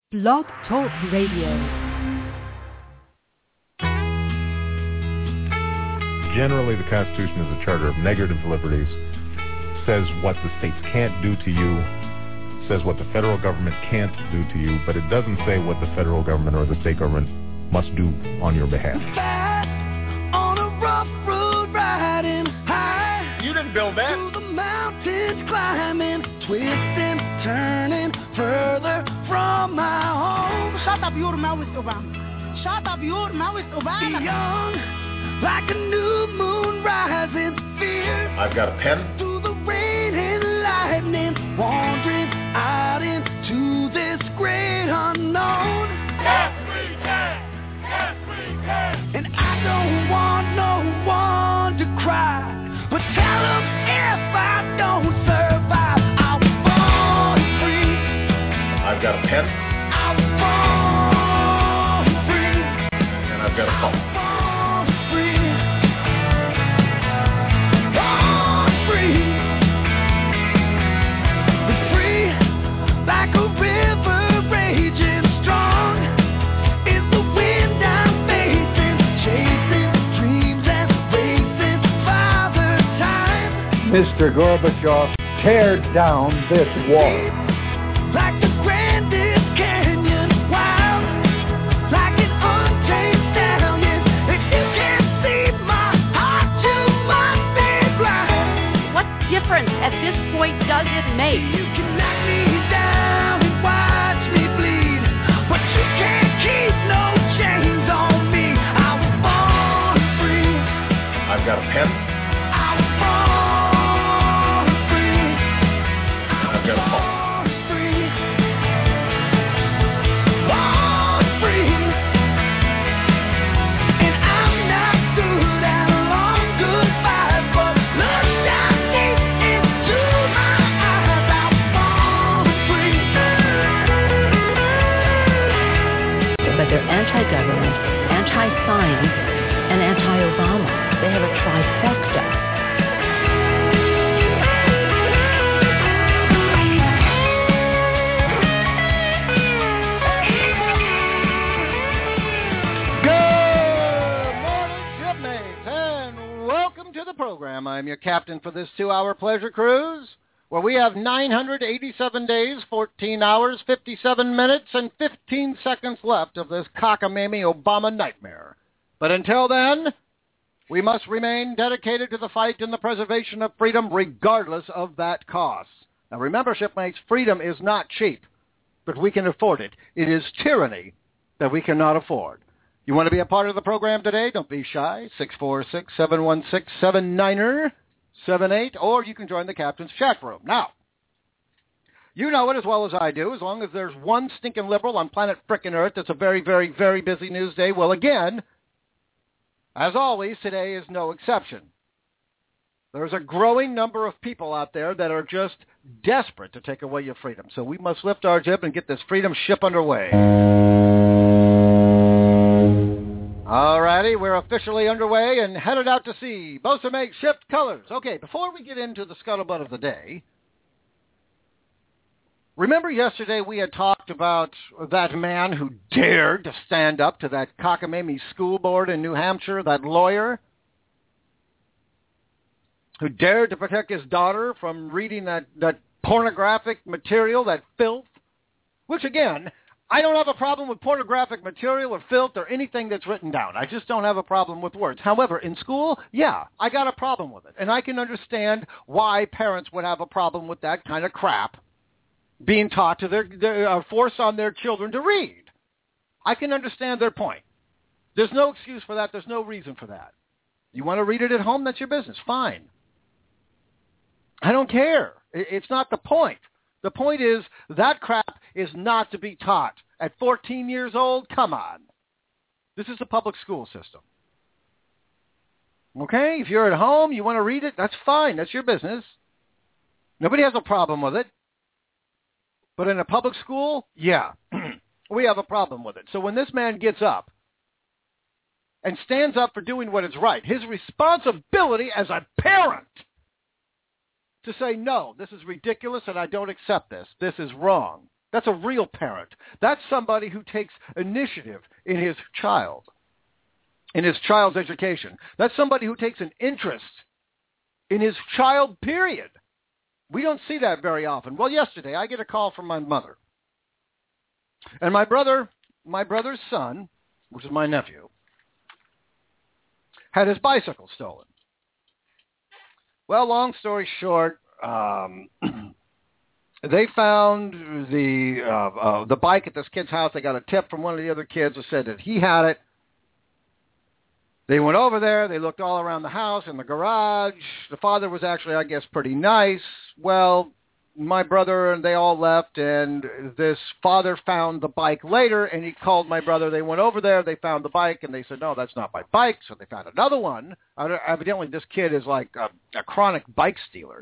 Blog Talk Radio. Generally, the Constitution is a charter of negative liberties, says what the states can't do to you, says what the federal government can't do to you, but it doesn't say what the federal government or the state government must do on your behalf. On a rough road riding high. You didn't build that. Through the mountains climbing, twisting, turning further from my home. Shut up, your mouth, Obama. Shut up, your mouth, Obama. Young, like a new moon rising, fierce. I've got a pen. Through the rain and lightning, wandering out into this great unknown. Yes, we can. Yes, we can. And I don't want no one to cry, but tell them if I don't survive, I was born free. I've got a pen. I was born free. And I've got a phone. Born free. Born free. But free like a river raging strong is the wind I'm facing, chasing dreams and racing Father Time. Mr. Gorbachev, tear down this wall. Like the grandest canyon, wild, like an untamed stallion. If you can't see my heart, you must be blind. What difference at this point does it make? You can knock me down and watch me bleed, but you can't keep no chains on me. I was born free. I've got a pen. I was born free. And I've got a phone. But they're anti-government, anti-science, and anti-Obama. They have a trifecta. Good morning, shipmates, and welcome to the program. I'm your captain for this 2-hour pleasure cruise, where we have 987 days, 14 hours, 57 minutes, and 15 seconds left of this cockamamie Obama nightmare. But until then, we must remain dedicated to the fight and the preservation of freedom regardless of that cost. Now remember, shipmates, freedom is not cheap, but we can afford it. It is tyranny that we cannot afford. You want to be a part of the program today? Don't be shy. 646-716-7978, or you can join the captain's chat room. Now, you know it as well as I do. As long as there's one stinking liberal on planet frickin' Earth, it's a very, very, very busy news day. Well, again, as always, today is no exception. There's a growing number of people out there that are just desperate to take away your freedom. So we must lift our jib and get this freedom ship underway. All righty, we're officially underway and headed out to sea. Bosun mate, shift colors. Okay, before we get into the scuttlebutt of the day, remember yesterday we had talked about that man who dared to stand up to that cockamamie school board in New Hampshire, that lawyer who dared to protect his daughter from reading that pornographic material, that filth, which again, I don't have a problem with pornographic material or filth or anything that's written down. I just don't have a problem with words. However, in school, yeah, I got a problem with it. And I can understand why parents would have a problem with that kind of crap being taught to their force on their children to read. I can understand their point. There's no excuse for that. There's no reason for that. You want to read it at home? That's your business. Fine. I don't care. It's not the point. The point is that crap is not to be taught. At 14 years old, come on. This is the public school system. Okay? If you're at home, you want to read it, that's fine. That's your business. Nobody has a problem with it. But in a public school, yeah, we have a problem with it. So when this man gets up and stands up for doing what is right, his responsibility as a parent to say, no, this is ridiculous and I don't accept this. This is wrong. That's a real parent. That's somebody who takes initiative in his child, in his child's education. That's somebody who takes an interest in his child, period. We don't see that very often. Well, yesterday I get a call from my mother. And my brother's son, which is my nephew, had his bicycle stolen. Well, long story short, they found the bike at this kid's house. They got a tip from one of the other kids who said that he had it. They went over there. They looked all around the house, in the garage. The father was actually, I guess, pretty nice. Well, my brother and they all left, and this father found the bike later, and he called my brother. They went over there. They found the bike, and they said, no, that's not my bike. So they found another one. Evidently, this kid is like a chronic bike stealer.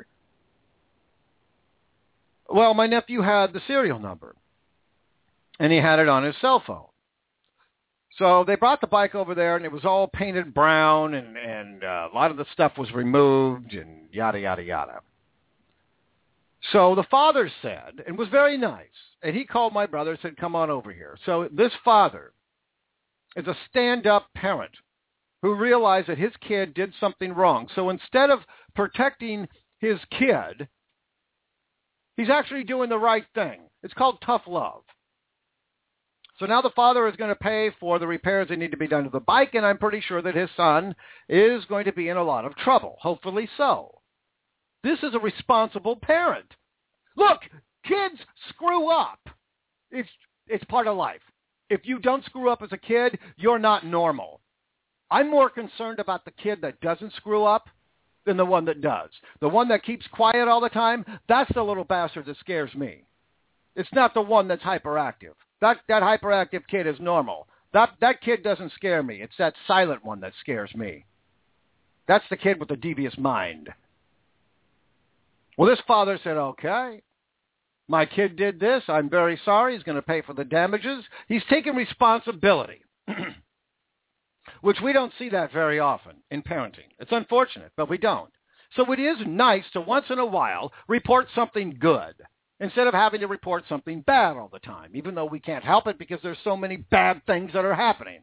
Well, my nephew had the serial number, and he had it on his cell phone. So they brought the bike over there, and it was all painted brown, and a lot of the stuff was removed, and yada, yada, yada. So the father said, and was very nice, and he called my brother and said, come on over here. So this father is a stand-up parent who realized that his kid did something wrong. So instead of protecting his kid, he's actually doing the right thing. It's called tough love. So now the father is going to pay for the repairs that need to be done to the bike, and I'm pretty sure that his son is going to be in a lot of trouble. Hopefully so. This is a responsible parent. Look, kids screw up. It's part of life. If you don't screw up as a kid, you're not normal. I'm more concerned about the kid that doesn't screw up than the one that does. The one that keeps quiet all the time, that's the little bastard that scares me. It's not the one that's hyperactive. That hyperactive kid is normal. That kid doesn't scare me. It's that silent one that scares me. That's the kid with the devious mind. Well, this father said, okay, my kid did this. I'm very sorry. He's going to pay for the damages. He's taking responsibility, which we don't see that very often in parenting. It's unfortunate, but we don't. So it is nice to once in a while report something good instead of having to report something bad all the time, even though we can't help it because there's so many bad things that are happening.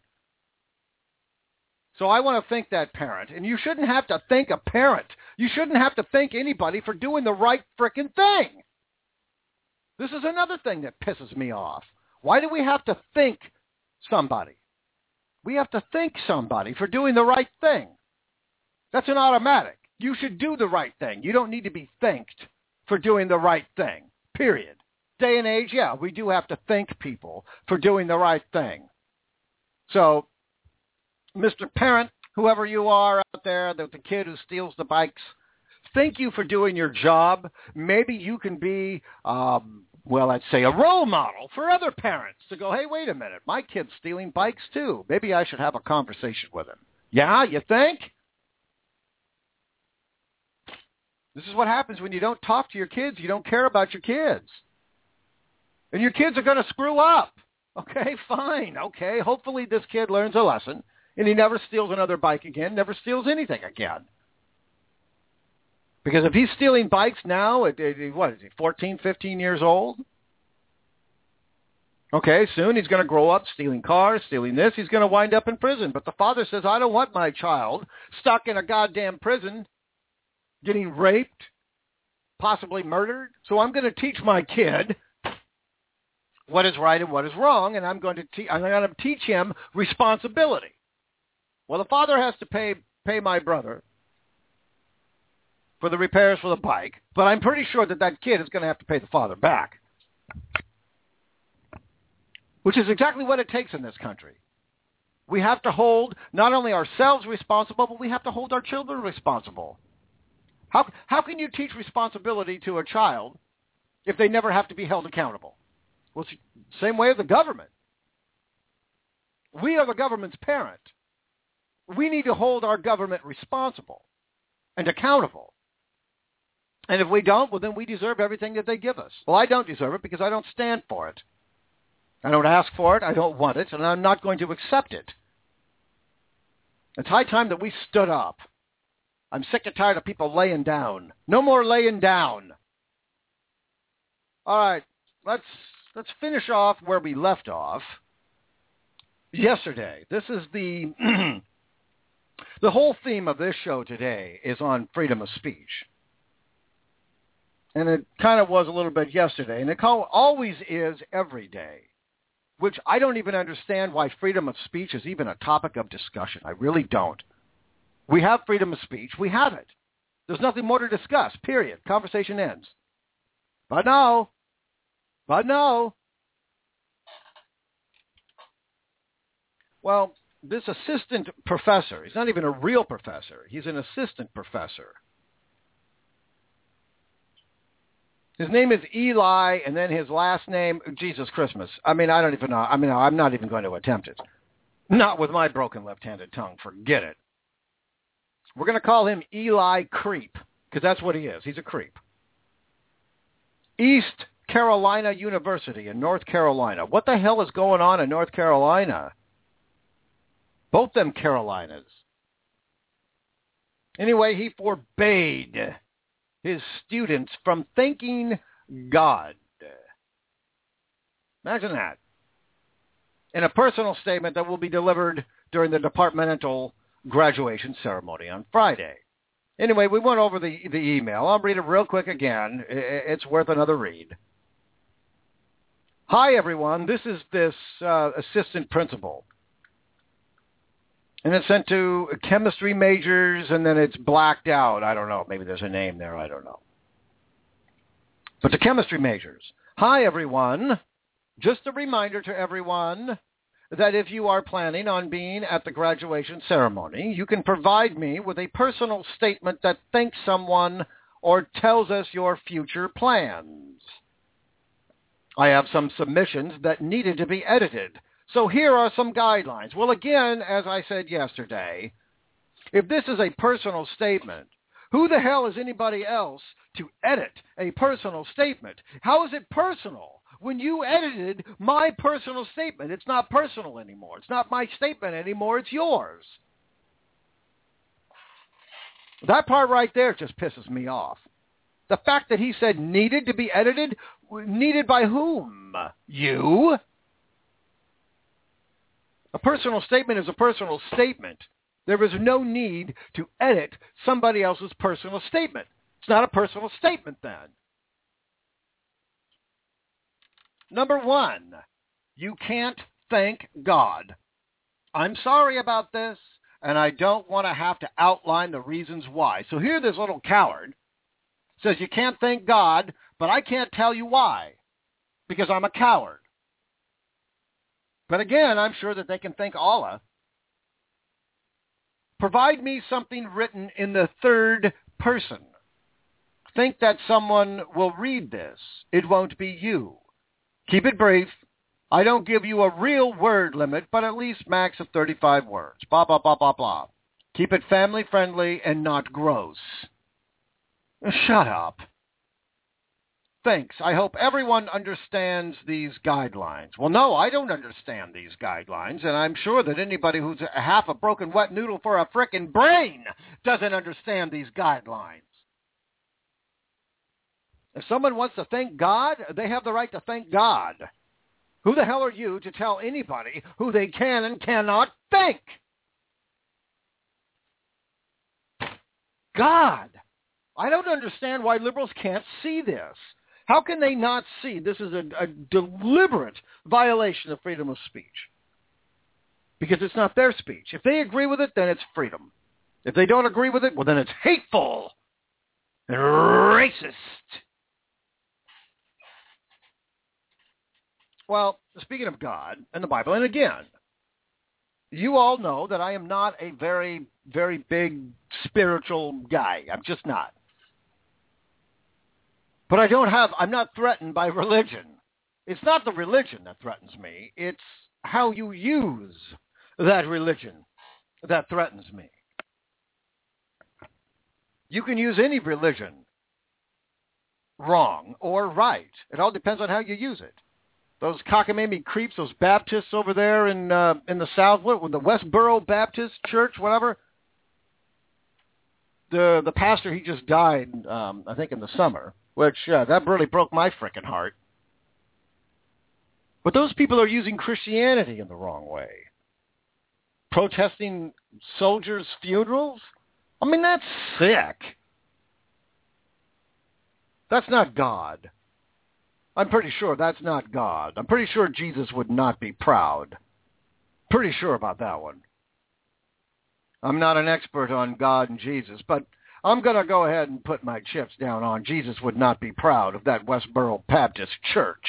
So I want to thank that parent. And you shouldn't have to thank a parent. You shouldn't have to thank anybody for doing the right frickin' thing. This is another thing that pisses me off. Why do we have to thank somebody? We have to thank somebody for doing the right thing. That's an automatic. You should do the right thing. You don't need to be thanked for doing the right thing, period. Day and age, yeah, we do have to thank people for doing the right thing. So, Mr. Parent, whoever you are out there, the kid who steals the bikes, thank you for doing your job. Maybe you can be, I'd say a role model for other parents to go, hey, wait a minute, my kid's stealing bikes too. Maybe I should have a conversation with him. Yeah, you think? This is what happens when you don't talk to your kids. You don't care about your kids. And your kids are going to screw up. Okay, fine. Okay, hopefully this kid learns a lesson. And he never steals another bike again, never steals anything again. Because if he's stealing bikes now, what is he, 14, 15 years old? Okay, soon he's going to grow up stealing cars, stealing this. He's going to wind up in prison. But the father says, I don't want my child stuck in a goddamn prison, getting raped, possibly murdered. So I'm going to teach my kid what is right and what is wrong, and I'm going to teach him responsibility. Well, the father has to pay my brother for the repairs for the bike, but I'm pretty sure that kid is going to have to pay the father back, which is exactly what it takes in this country. We have to hold not only ourselves responsible, but we have to hold our children responsible. How can you teach responsibility to a child if they never have to be held accountable? Well, it's the same way as the government. We are the government's parent. We need to hold our government responsible and accountable. And if we don't, well, then we deserve everything that they give us. Well, I don't deserve it because I don't stand for it. I don't ask for it, I don't want it, and I'm not going to accept it. It's high time that we stood up. I'm sick and tired of people laying down. No more laying down. All right, let's let's finish off where we left off yesterday. This is the the whole theme of this show today is on freedom of speech. And it kind of was a little bit yesterday, and it always is every day, which I don't even understand why freedom of speech is even a topic of discussion. I really don't. We have freedom of speech. We have it. There's nothing more to discuss, period. Conversation ends. But no. Well, this assistant professor, he's not even a real professor. He's an assistant professor. His name is Eli, and then his last name, Jesus Christmas. I don't even know. I'm not even going to attempt it. Not with my broken left-handed tongue. Forget it. We're going to call him Eli Creep, because that's what he is. He's a creep. East Carolina University in North Carolina. What the hell is going on in North Carolina? Both them Carolinas. Anyway, he forbade his students from thanking God. Imagine that. In a personal statement that will be delivered during the departmental graduation ceremony on Friday. Anyway, we went over the email. I'll read it real quick again. It's worth another read. Hi, everyone. This is this assistant principal. And it's sent to chemistry majors, and then it's blacked out. I don't know. Maybe there's a name there. I don't know. But to chemistry majors. Hi, everyone. Just a reminder to everyone that if you are planning on being at the graduation ceremony, you can provide me with a personal statement that thanks someone or tells us your future plans. I have some submissions that needed to be edited. So here are some guidelines. Well, again, as I said yesterday, if this is a personal statement, who the hell is anybody else to edit a personal statement? How is it personal? When you edited my personal statement, it's not personal anymore. It's not my statement anymore. It's yours. That part right there just pisses me off. The fact that he said needed to be edited, needed by whom? You? A personal statement is a personal statement. There is no need to edit somebody else's personal statement. It's not a personal statement then. Number one, you can't thank God. I'm sorry about this, and I don't want to have to outline the reasons why. So here this little coward says you can't thank God, but I can't tell you why, because I'm a coward. But again, I'm sure that they can thank Allah. Provide me something written in the third person. Think that someone will read this. It won't be you. Keep it brief. I don't give you a real word limit, but at least max of 35 words. Blah, blah, blah, blah, blah. Keep it family-friendly and not gross. Shut up. Thanks. I hope everyone understands these guidelines. Well, no, I don't understand these guidelines, and I'm sure that anybody who's half a broken wet noodle for a frickin' brain doesn't understand these guidelines. If someone wants to thank God, they have the right to thank God. Who the hell are you to tell anybody who they can and cannot thank? God. I don't understand why liberals can't see this. How can they not see this is a deliberate violation of freedom of speech? Because it's not their speech. If they agree with it, then it's freedom. If they don't agree with it, well, then it's hateful and racist. Well, speaking of God and the Bible, and again, you all know that I am not a very, very big spiritual guy. I'm just not. But I'm not threatened by religion. It's not the religion that threatens me. It's how you use that religion that threatens me. You can use any religion wrong or right. It all depends on how you use it. Those cockamamie creeps, those Baptists over there in the South, the Westboro Baptist Church, whatever. The pastor, he just died, I think, in the summer. Which, that really broke my frickin' heart. But those people are using Christianity in the wrong way. Protesting soldiers' funerals? I mean, that's sick. That's not God. I'm pretty sure that's not God. I'm pretty sure Jesus would not be proud. Pretty sure about that one. I'm not an expert on God and Jesus, but I'm going to go ahead and put my chips down on Jesus would not be proud of that Westboro Baptist Church.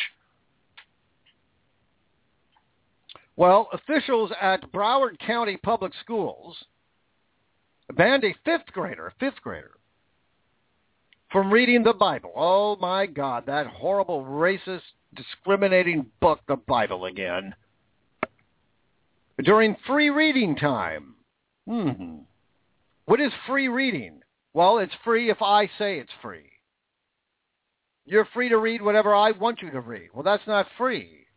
Well, officials at Broward County Public Schools banned a fifth grader, from reading the Bible. Oh, my God, that horrible, racist, discriminating book, the Bible again. During free reading time. What is free reading? Well, it's free if I say it's free. You're free to read whatever I want you to read. Well, that's not free.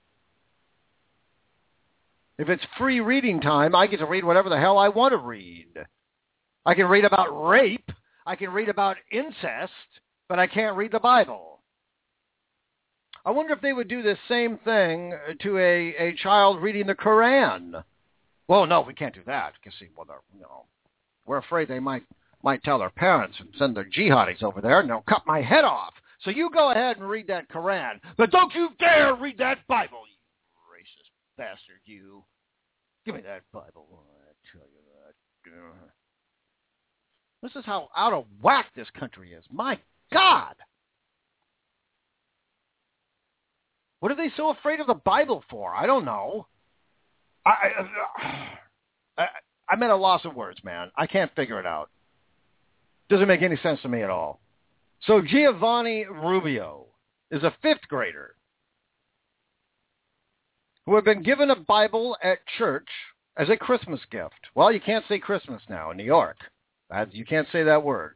If it's free reading time, I get to read whatever the hell I want to read. I can read about rape. I can read about incest, but I can't read the Bible. I wonder if they would do the same thing to a child reading the Quran. Well, no, we can't do that. Because, see, well, we're afraid they might tell their parents and send their jihadis over there, and they'll cut my head off. So you go ahead and read that Quran, but don't you dare read that Bible, you racist bastard, you. Give me that Bible. I tell you that. This is how out of whack this country is. My God. What are they so afraid of the Bible for? I don't know. I'm at a loss of words, man. I can't figure it out. Doesn't make any sense to me at all. So Giovanni Rubio is a fifth grader who had been given a Bible at church as a Christmas gift. Well, you can't say Christmas now in New York. You can't say that word.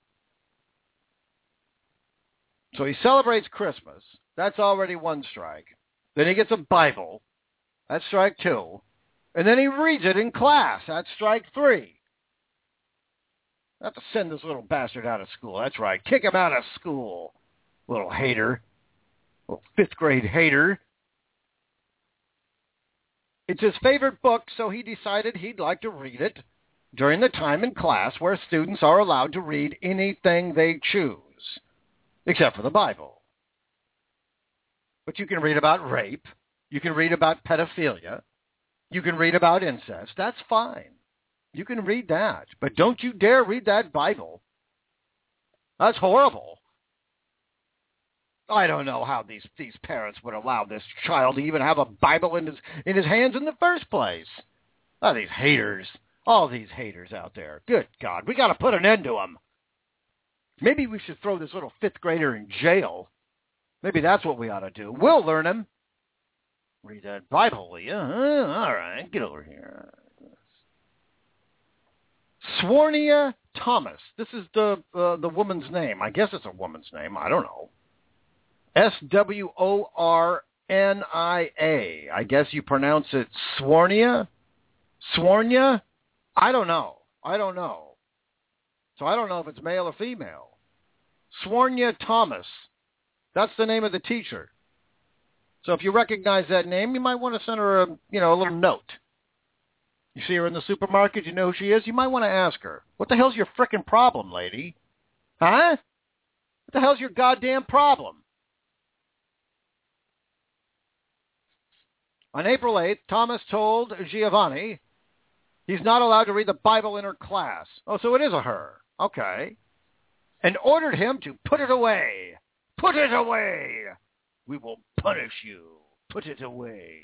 So he celebrates Christmas. That's already one strike. Then he gets a Bible. That's strike 2. And then he reads it in class. That's strike 3. I have to send this little bastard out of school. That's right. Kick him out of school. Little hater. Little fifth grade hater. It's his favorite book, so he decided he'd like to read it during the time in class where students are allowed to read anything they choose, except for the Bible. But you can read about rape. You can read about pedophilia. You can read about incest. That's fine. You can read that. But don't you dare read that Bible. That's horrible. I don't know how these parents would allow this child to even have a Bible in his hands in the first place. Oh, these haters. All these haters out there. Good God. We got to put an end to them. Maybe we should throw this little fifth grader in jail. Maybe that's what we ought to do. We'll learn him. Read that Bible, will you? All right, get over here. Swornia Thomas. This is the woman's name. I guess it's a woman's name. I don't know. Swornia. I guess you pronounce it Swornia? Swornia? I don't know. So I don't know if it's male or female. Swornia Thomas. That's the name of the teacher. So if you recognize that name, you might want to send her a little note. You see her in the supermarket, you know who she is, you might want to ask her, what the hell's your frickin' problem, lady? Huh? What the hell's your goddamn problem? On April 8th, Thomas told Giovanni he's not allowed to read the Bible in her class. Oh, so it is a her. Okay. And ordered him to put it away. Put it away. We will punish you. Put it away.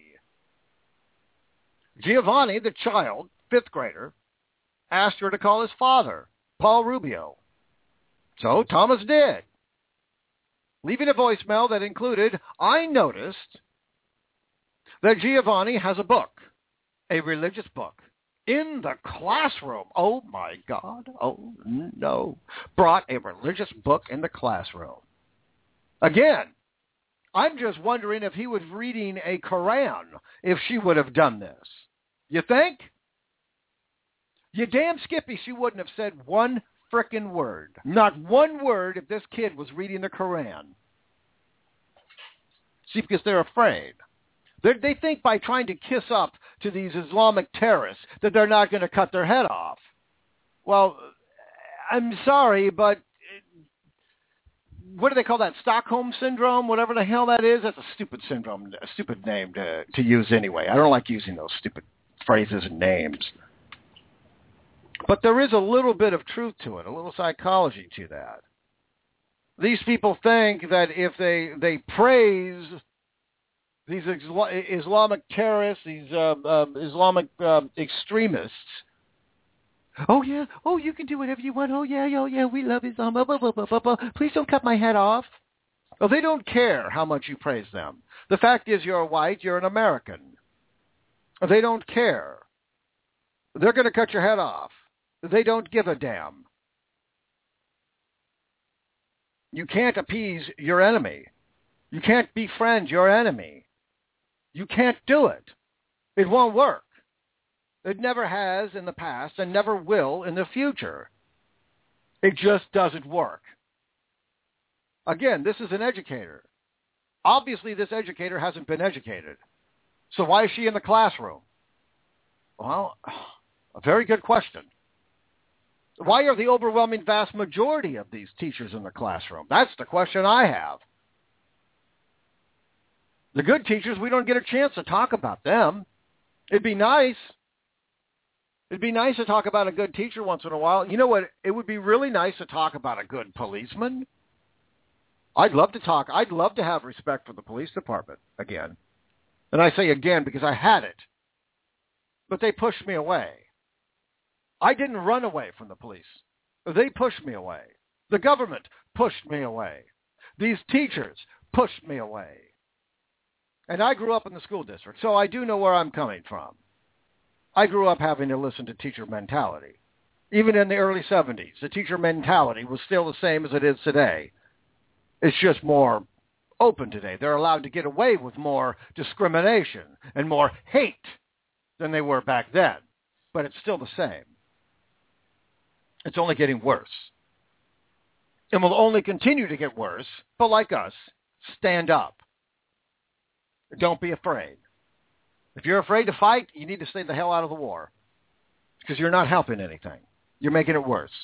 Giovanni, the child, fifth grader, asked her to call his father, Paul Rubio. So Thomas did, leaving a voicemail that included, I noticed that Giovanni has a book, a religious book, in the classroom. Oh, my God. Oh, no. Brought a religious book in the classroom. Again, I'm just wondering if he was reading a Quran if she would have done this. You think? You damn Skippy, she wouldn't have said one frickin' word. Not one word if this kid was reading the Quran. See, because they're afraid. They think by trying to kiss up to these Islamic terrorists that they're not going to cut their head off. Well, I'm sorry, but what do they call that? Stockholm Syndrome? Whatever the hell that is? That's a stupid syndrome, a stupid name to use anyway. I don't like using those stupid phrases and names. But there is a little bit of truth to it, a little psychology to that. These people think that if they praise these Islamic terrorists, these Islamic extremists, oh yeah, oh you can do whatever you want, oh yeah, we love Islam, blah, blah, blah, blah, blah. Please don't cut my head off. Well, they don't care how much you praise them. The fact is you're white, you're an American. They don't care. They're going to cut your head off. They don't give a damn. You can't appease your enemy. You can't befriend your enemy. You can't do it. It won't work. It never has in the past and never will in the future. It just doesn't work. Again, this is an educator. Obviously, this educator hasn't been educated. So why is she in the classroom? Well, a very good question. Why are the overwhelming vast majority of these teachers in the classroom? That's the question I have. The good teachers, we don't get a chance to talk about them. It'd be nice. It'd be nice to talk about a good teacher once in a while. You know what? It would be really nice to talk about a good policeman. I'd love to have respect for the police department again. And I say again because I had it. But they pushed me away. I didn't run away from the police. They pushed me away. The government pushed me away. These teachers pushed me away. And I grew up in the school district, so I do know where I'm coming from. I grew up having to listen to teacher mentality. Even in the early 70s, the teacher mentality was still the same as it is today. It's just more open today. They're allowed to get away with more discrimination and more hate than they were back then. But it's still the same. It's only getting worse. And will only continue to get worse, but like us, stand up. Don't be afraid. If you're afraid to fight, you need to stay the hell out of the war. Because you're not helping anything. You're making it worse.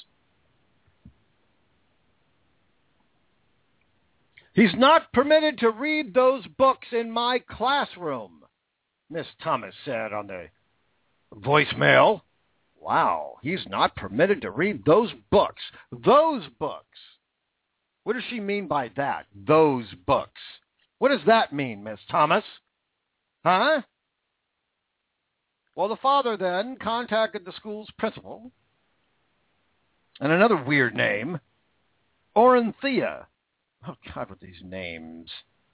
He's not permitted to read those books in my classroom, Miss Thomas said on the voicemail. Wow, he's not permitted to read those books. Those books. What does she mean by that? Those books. What does that mean, Miss Thomas? Huh? Well, the father then contacted the school's principal. And another weird name, Orenthea. Oh, God, with these names.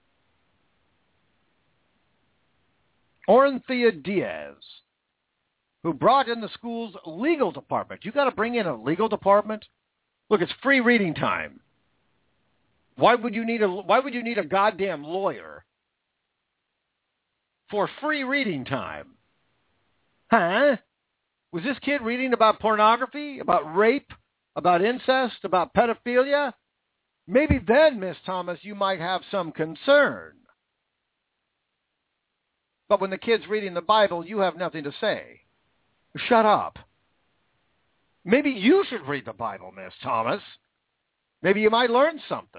Orenthea Diaz, who brought in the school's legal department. You got to bring in a legal department? Look, it's free reading time. Why would you need a goddamn lawyer for free reading time? Huh? Was this kid reading about pornography, about rape, about incest, about pedophilia? Maybe then, Miss Thomas, you might have some concern. But when the kid's reading the Bible, you have nothing to say. Shut up. Maybe you should read the Bible, Miss Thomas. Maybe you might learn something.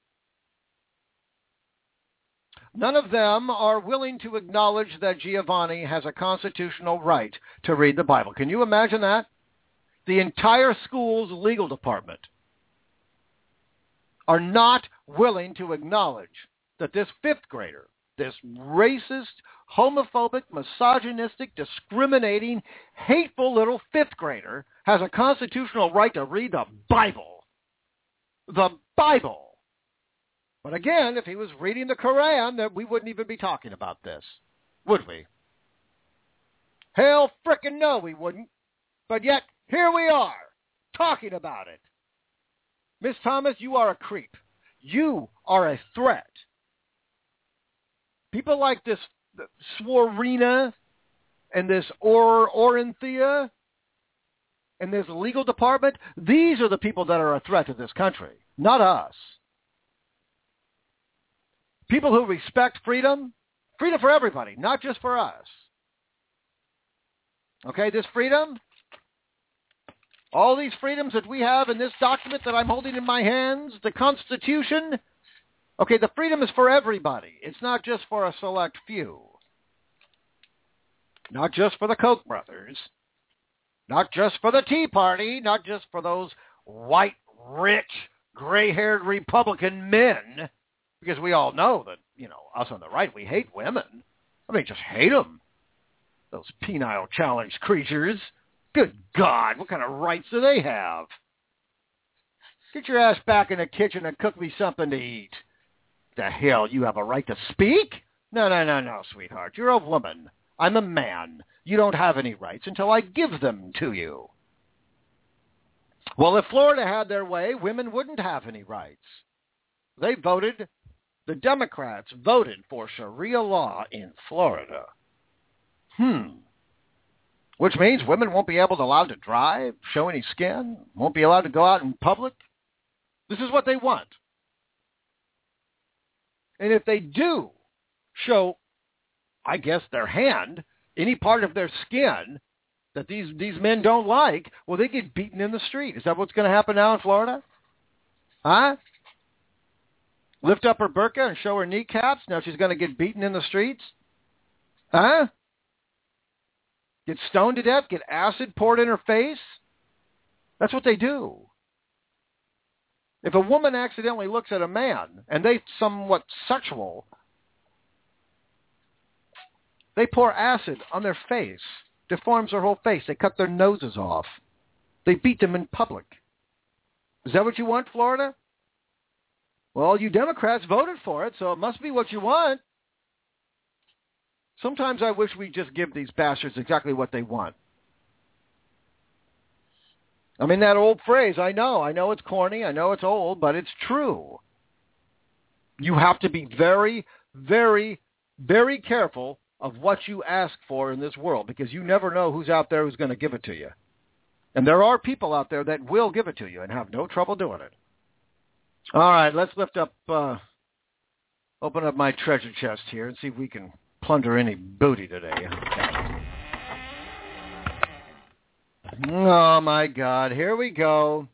None of them are willing to acknowledge that Giovanni has a constitutional right to read the Bible. Can you imagine that? The entire school's legal department are not willing to acknowledge that this fifth grader, this racist, homophobic, misogynistic, discriminating, hateful little fifth grader has a constitutional right to read the Bible. The Bible. But again, if he was reading the Quran, then we wouldn't even be talking about this, would we? Hell frickin' no, we wouldn't. But yet, here we are, talking about it. Miss Thomas, you are a creep. You are a threat. People like this Swarina and this Orenthea and this legal department, these are the people that are a threat to this country, not us. People who respect freedom, Freedom for everybody, not just for us. Okay, this freedom, all these freedoms that we have in this document that I'm holding in my hands, the Constitution, okay, the freedom is for everybody. It's not just for a select few. Not just for the Koch brothers. Not just for the Tea Party. Not just for those white, rich, gray-haired Republican men. Because we all know that, us on the right, we hate women. I mean, just hate them. Those penile challenged creatures. Good God, what kind of rights do they have? Get your ass back in the kitchen and cook me something to eat. The hell, you have a right to speak? No, sweetheart. You're a woman. I'm a man. You don't have any rights until I give them to you. Well, if Florida had their way, women wouldn't have any rights. The Democrats voted for Sharia law in Florida. Which means women won't be allowed to drive, show any skin, won't be allowed to go out in public. This is what they want. And if they do show, I guess, their hand, any part of their skin that these men don't like, well, they get beaten in the street. Is that what's going to happen now in Florida? Huh? Lift up her burqa and show her kneecaps? Now she's going to get beaten in the streets? Huh? Get stoned to death? Get acid poured in her face? That's what they do. If a woman accidentally looks at a man and they somewhat sexual, they pour acid on their face, deforms their whole face. They cut their noses off. They beat them in public. Is that what you want, Florida? Well, you Democrats voted for it, so it must be what you want. Sometimes I wish we'd just give these bastards exactly what they want. I mean, that old phrase, I know it's corny, I know it's old, but it's true. You have to be very, very, very careful of what you ask for in this world, because you never know who's out there who's going to give it to you. And there are people out there that will give it to you and have no trouble doing it. All right, let's open up my treasure chest here and see if we can plunder any booty today. Okay. Oh, my God. Here we go.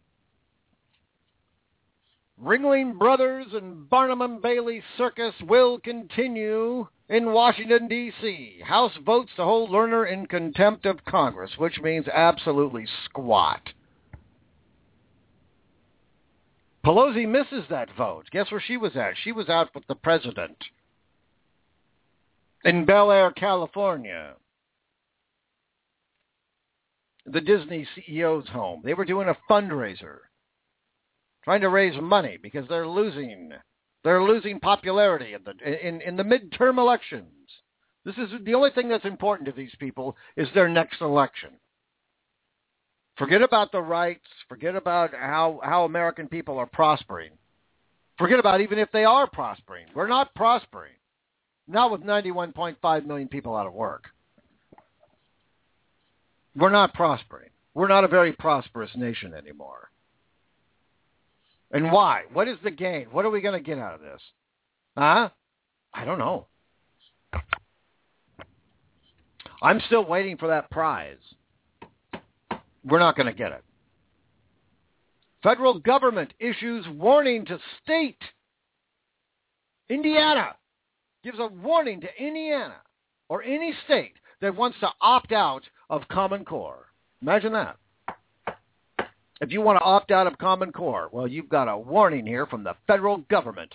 Ringling Brothers and Barnum and Bailey circus will continue in Washington, D.C. House votes to hold Lerner in contempt of Congress, which means absolutely squat. Pelosi misses that vote. Guess where she was at? She was out with the president in Bel Air, California. The Disney CEO's home. They were doing a fundraiser, trying to raise money because they're losing popularity in the midterm elections. This is the only thing that's important to these people is their next election. Forget about the rights. Forget about how American people are prospering. Forget about even if they are prospering. We're not prospering. Not with 91.5 million people out of work. We're not prospering. We're not a very prosperous nation anymore. And why? What is the gain? What are we going to get out of this? Huh? I don't know. I'm still waiting for that prize. We're not going to get it. Federal government issues warning to state. Indiana gives a warning to Indiana or any state that wants to opt out of Common Core. Imagine that. If you want to opt out of Common Core, well, you've got a warning here from the federal government.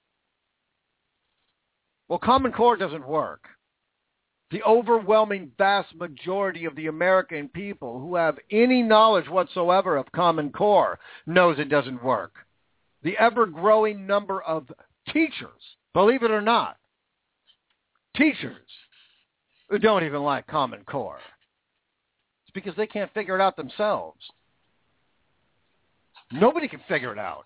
Well, Common Core doesn't work. The overwhelming vast majority of the American people who have any knowledge whatsoever of Common Core knows it doesn't work. The ever-growing number of teachers, believe it or not, teachers who don't even like Common Core. It's because they can't figure it out themselves. Nobody can figure it out.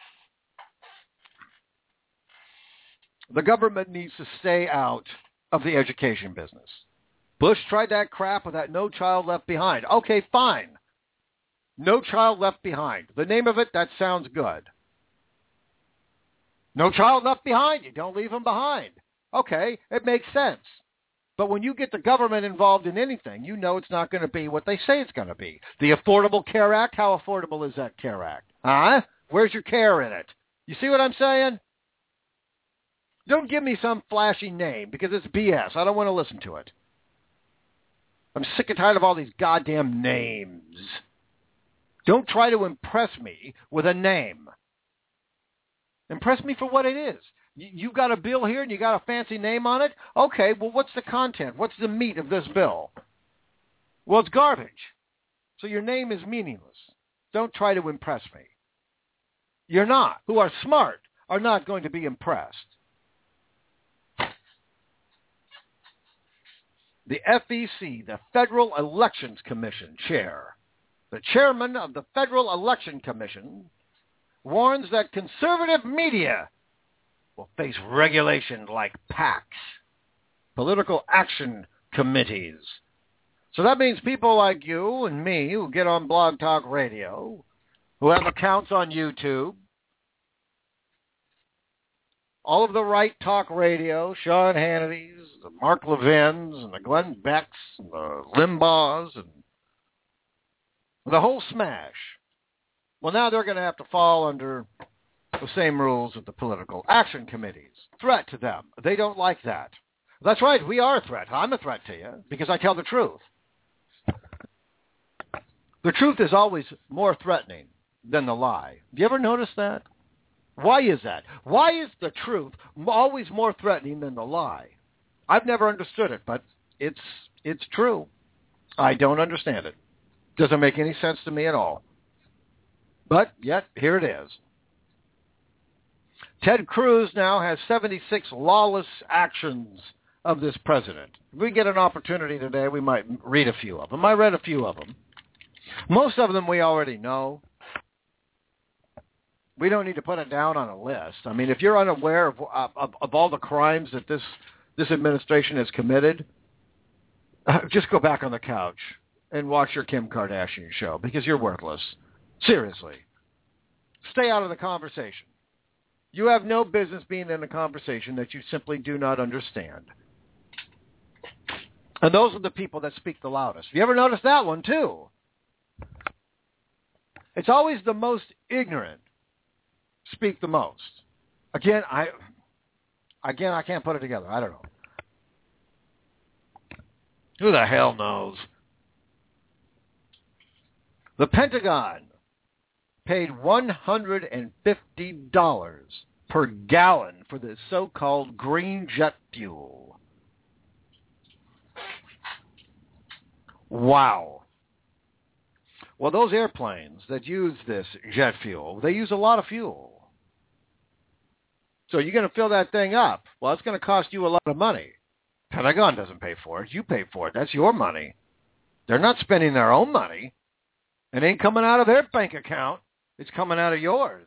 The government needs to stay out of the education business. Bush tried that crap with that No Child Left Behind. Okay, fine. No Child Left Behind. The name of it, that sounds good. No child left behind. You don't leave them behind. Okay, it makes sense. But when you get the government involved in anything, you know it's not going to be what they say it's going to be. The Affordable Care Act, how affordable is that Care Act? Huh? Where's your care in it? You see what I'm saying? Don't give me some flashy name because it's BS. I don't want to listen to it. I'm sick and tired of all these goddamn names. Don't try to impress me with a name. Impress me for what it is. You got a bill here and you got a fancy name on it? Okay, well, what's the content? What's the meat of this bill? Well, it's garbage. So your name is meaningless. Don't try to impress me. You're not. Who are smart are not going to be impressed. The FEC, the Federal Elections Commission chair, the chairman of the Federal Election Commission, warns that conservative media will face regulation like PACs, political action committees. So that means people like you and me who get on Blog Talk Radio, who have accounts on YouTube, all of the right talk radio, Sean Hannity's, the Mark Levin's, and the Glenn Beck's, and the Limbaugh's, and the whole smash. Well, now they're going to have to fall under the same rules of the political action committees. Threat to them. They don't like that. That's right. We are a threat. I'm a threat to you because I tell the truth. The truth is always more threatening than the lie. Do you ever notice that? Why is that? Why is the truth always more threatening than the lie? I've never understood it, but it's true. I don't understand it. Doesn't make any sense to me at all. But yet, here it is. Ted Cruz now has 76 lawless actions of this president. If we get an opportunity today, we might read a few of them. I read a few of them. Most of them we already know. We don't need to put it down on a list. I mean, if you're unaware of all the crimes that this administration has committed, just go back on the couch and watch your Kim Kardashian show because you're worthless. Seriously. Stay out of the conversation. You have no business being in a conversation that you simply do not understand. And those are the people that speak the loudest. Have you ever noticed that one, too? It's always the most ignorant speak the most. Again, I can't put it together. I don't know. Who the hell knows? The Pentagon paid $150 per gallon for the so-called green jet fuel. Wow. Well, those airplanes that use this jet fuel, they use a lot of fuel. So you're going to fill that thing up. Well, it's going to cost you a lot of money. Pentagon doesn't pay for it. You pay for it. That's your money. They're not spending their own money. It ain't coming out of their bank account. It's coming out of yours.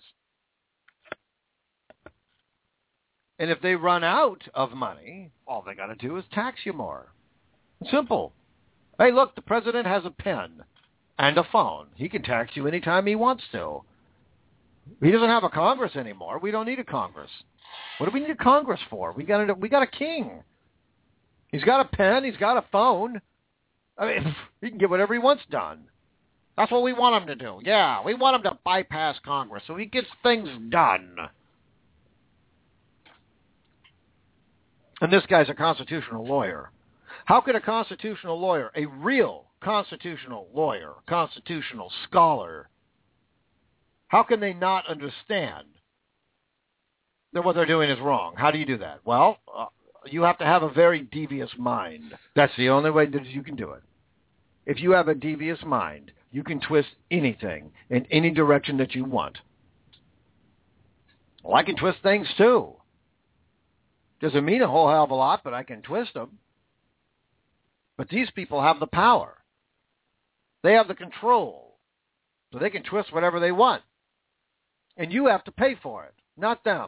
And if they run out of money, all they got to do is tax you more. Simple. Hey, look, the president has a pen and a phone. He can tax you anytime he wants to. He doesn't have a Congress anymore. We don't need a Congress. What do we need a Congress for? We got a king. He's got a pen. He's got a phone. I mean, he can get whatever he wants done. That's what we want him to do. Yeah, we want him to bypass Congress so he gets things done. And this guy's a constitutional lawyer. How could a constitutional lawyer, a real constitutional lawyer, constitutional scholar, how can they not understand that what they're doing is wrong? How do you do that? Well, you have to have a very devious mind. That's the only way that you can do it. If you have a devious mind, you can twist anything in any direction that you want. Well, I can twist things too. Doesn't mean a whole hell of a lot, but I can twist them. But these people have the power. They have the control. So they can twist whatever they want. And you have to pay for it, not them.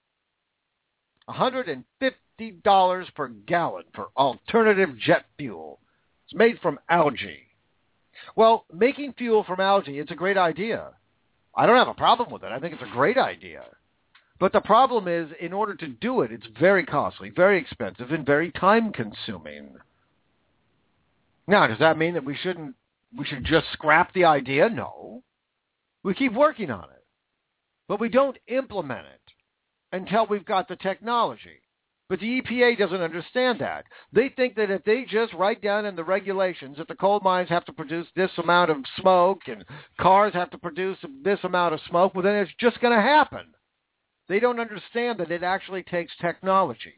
$150 per gallon for alternative jet fuel. It's made from algae. Well, making fuel from algae, it's a great idea. I don't have a problem with it. I think it's a great idea. But the problem is, in order to do it, it's very costly, very expensive, and very time-consuming. Now, does that mean that we should just scrap the idea? No. We keep working on it. But we don't implement it until we've got the technology. But the EPA doesn't understand that. They think that if they just write down in the regulations that the coal mines have to produce this amount of smoke and cars have to produce this amount of smoke, well, then it's just going to happen. They don't understand that it actually takes technology.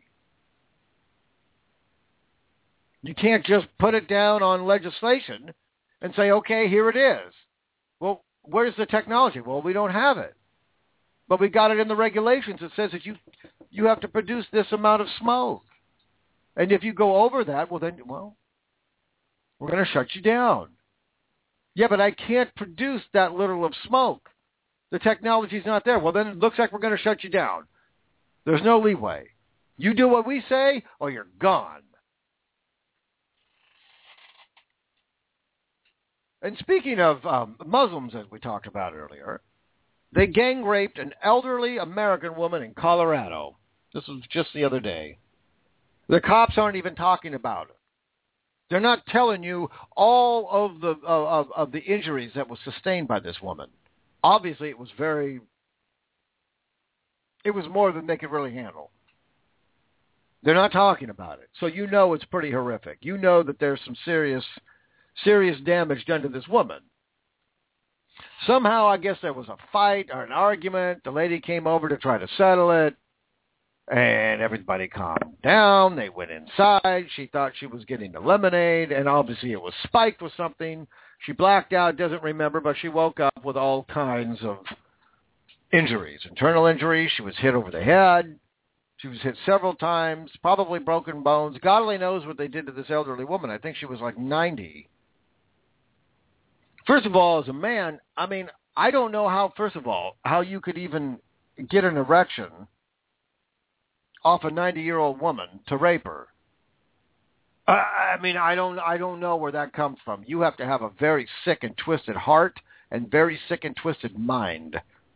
You can't just put it down on legislation and say, okay, here it is. Well, where's the technology? Well, we don't have it. But we got it in the regulations. It says that you have to produce this amount of smoke. And if you go over that, well, we're going to shut you down. Yeah, but I can't produce that little of smoke. The technology's not there. Well, then it looks like we're going to shut you down. There's no leeway. You do what we say, or you're gone. And speaking of Muslims, as we talked about earlier, they gang raped an elderly American woman in Colorado. This was just the other day. The cops aren't even talking about it. They're not telling you all of the injuries that was sustained by this woman. Obviously, it was more than they could really handle. They're not talking about it. So you know it's pretty horrific. You know that there's some serious damage done to this woman. Somehow, I guess there was a fight or an argument. The lady came over to try to settle it, and everybody calmed down. They went inside. She thought she was getting the lemonade, and obviously it was spiked with something. She blacked out, doesn't remember, but she woke up with all kinds of injuries. Internal injuries. She was hit over the head. She was hit several times, probably broken bones. God only knows what they did to this elderly woman. I think she was like 90. First of all, as a man, I mean, I don't know how you could even get an erection off a 90-year-old woman to rape her. I mean, I don't know where that comes from. You have to have a very sick and twisted heart and very sick and twisted mind.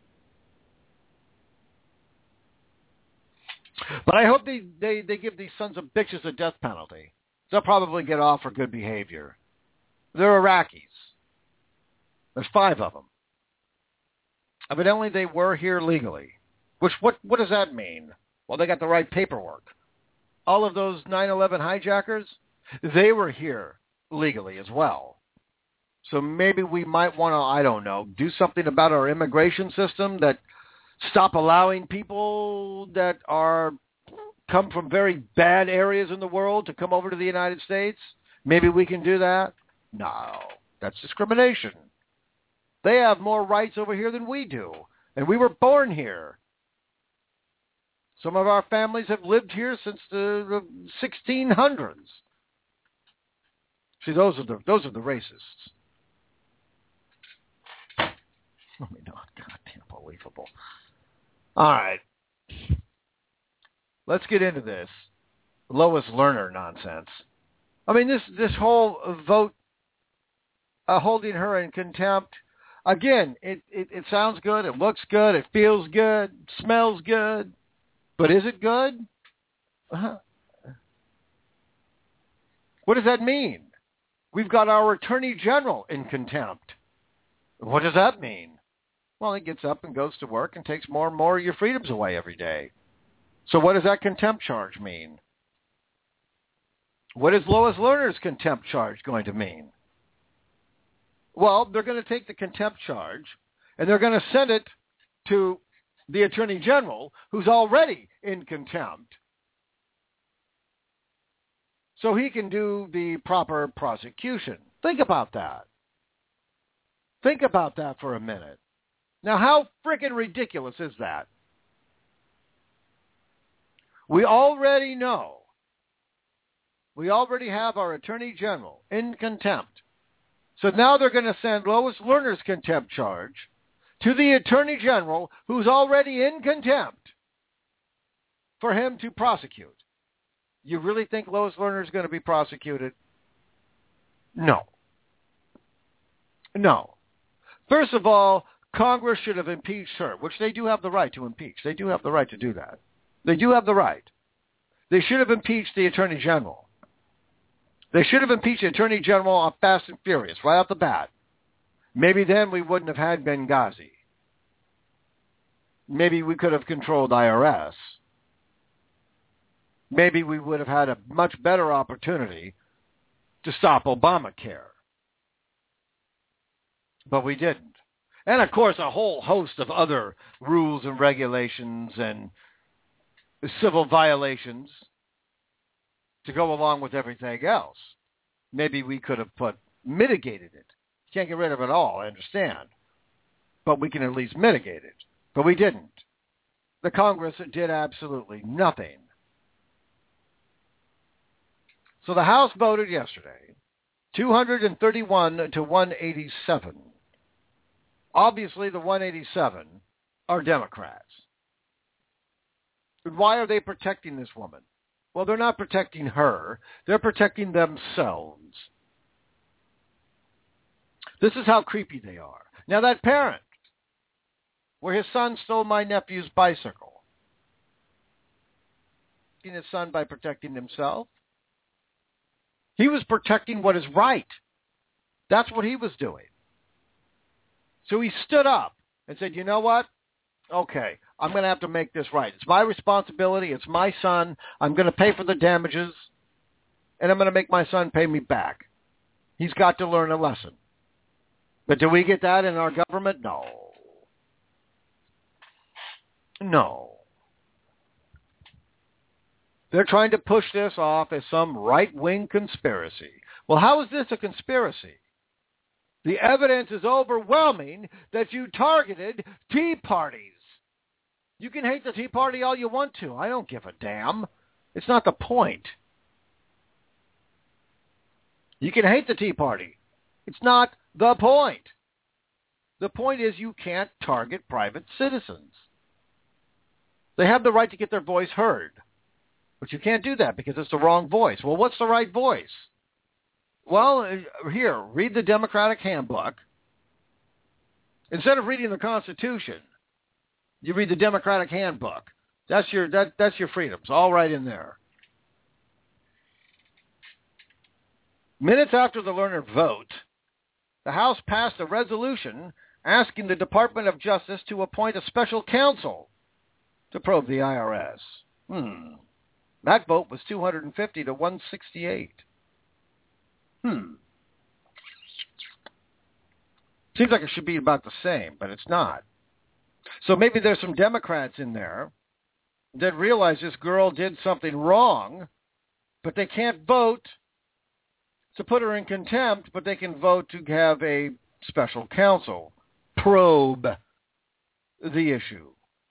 But I hope they give these sons of bitches a death penalty. They'll probably get off for good behavior. They're Iraqis. There's 5 of them. Evidently, they were here legally. What does that mean? Well, they got the right paperwork. All of those 9/11 hijackers, they were here legally as well. So maybe we might want to, I don't know, do something about our immigration system that stop allowing people that come from very bad areas in the world to come over to the United States. Maybe we can do that? No, that's discrimination. They have more rights over here than we do, and we were born here. Some of our families have lived here since the 1600s. See, those are the racists. Oh my God, unbelievable. All right, let's get into this Lois Lerner nonsense. I mean, this whole vote holding her in contempt. Again, it sounds good, it looks good, it feels good, smells good, but is it good? What does that mean? We've got our Attorney General in contempt. What does that mean? Well, he gets up and goes to work and takes more and more of your freedoms away every day. So what does that contempt charge mean? What is Lois Lerner's contempt charge going to mean? Well, they're going to take the contempt charge, and they're going to send it to the Attorney General, who's already in contempt, so he can do the proper prosecution. Think about that. Think about that for a minute. Now, how freaking ridiculous is that? We already know. We already have our Attorney General in contempt. So now they're going to send Lois Lerner's contempt charge to the Attorney General, who's already in contempt, for him to prosecute. You really think Lois Lerner is going to be prosecuted? No. No. First of all, Congress should have impeached her, which they do have the right to impeach. They do have the right to do that. They do have the right. They should have impeached the Attorney General. They should have impeached the Attorney General on Fast and Furious, right off the bat. Maybe then we wouldn't have had Benghazi. Maybe we could have controlled IRS. Maybe we would have had a much better opportunity to stop Obamacare. But we didn't. And, of course, a whole host of other rules and regulations and civil violations to go along with everything else. Maybe we could have mitigated it. Can't get rid of it all, I understand. But we can at least mitigate it. But we didn't. The Congress did absolutely nothing. So the House voted yesterday, 231 to 187. Obviously, the 187 are Democrats. Why are they protecting this woman? Well, they're not protecting her. They're protecting themselves. This is how creepy they are. Now, that parent, where his son stole my nephew's bicycle, his son by protecting himself, he was protecting what is right. That's what he was doing. So he stood up and said, you know what? Okay, I'm going to have to make this right. It's my responsibility. It's my son. I'm going to pay for the damages, and I'm going to make my son pay me back. He's got to learn a lesson. But do we get that in our government? No. No. They're trying to push this off as some right-wing conspiracy. Well, how is this a conspiracy? The evidence is overwhelming that you targeted Tea Parties. You can hate the Tea Party all you want to. I don't give a damn. It's not the point. You can hate the Tea Party. It's not the point. The point is you can't target private citizens. They have the right to get their voice heard. But you can't do that because it's the wrong voice. Well, what's the right voice? Well, here, read the Democratic Handbook. Instead of reading the Constitution, you read the Democratic Handbook. That's your freedoms, all right in there. Minutes after the Lerner vote, the House passed a resolution asking the Department of Justice to appoint a special counsel to probe the IRS. That vote was 250 to 168. Seems like it should be about the same, but it's not. So maybe there's some Democrats in there that realize this girl did something wrong, but they can't vote to put her in contempt, but they can vote to have a special counsel probe the issue.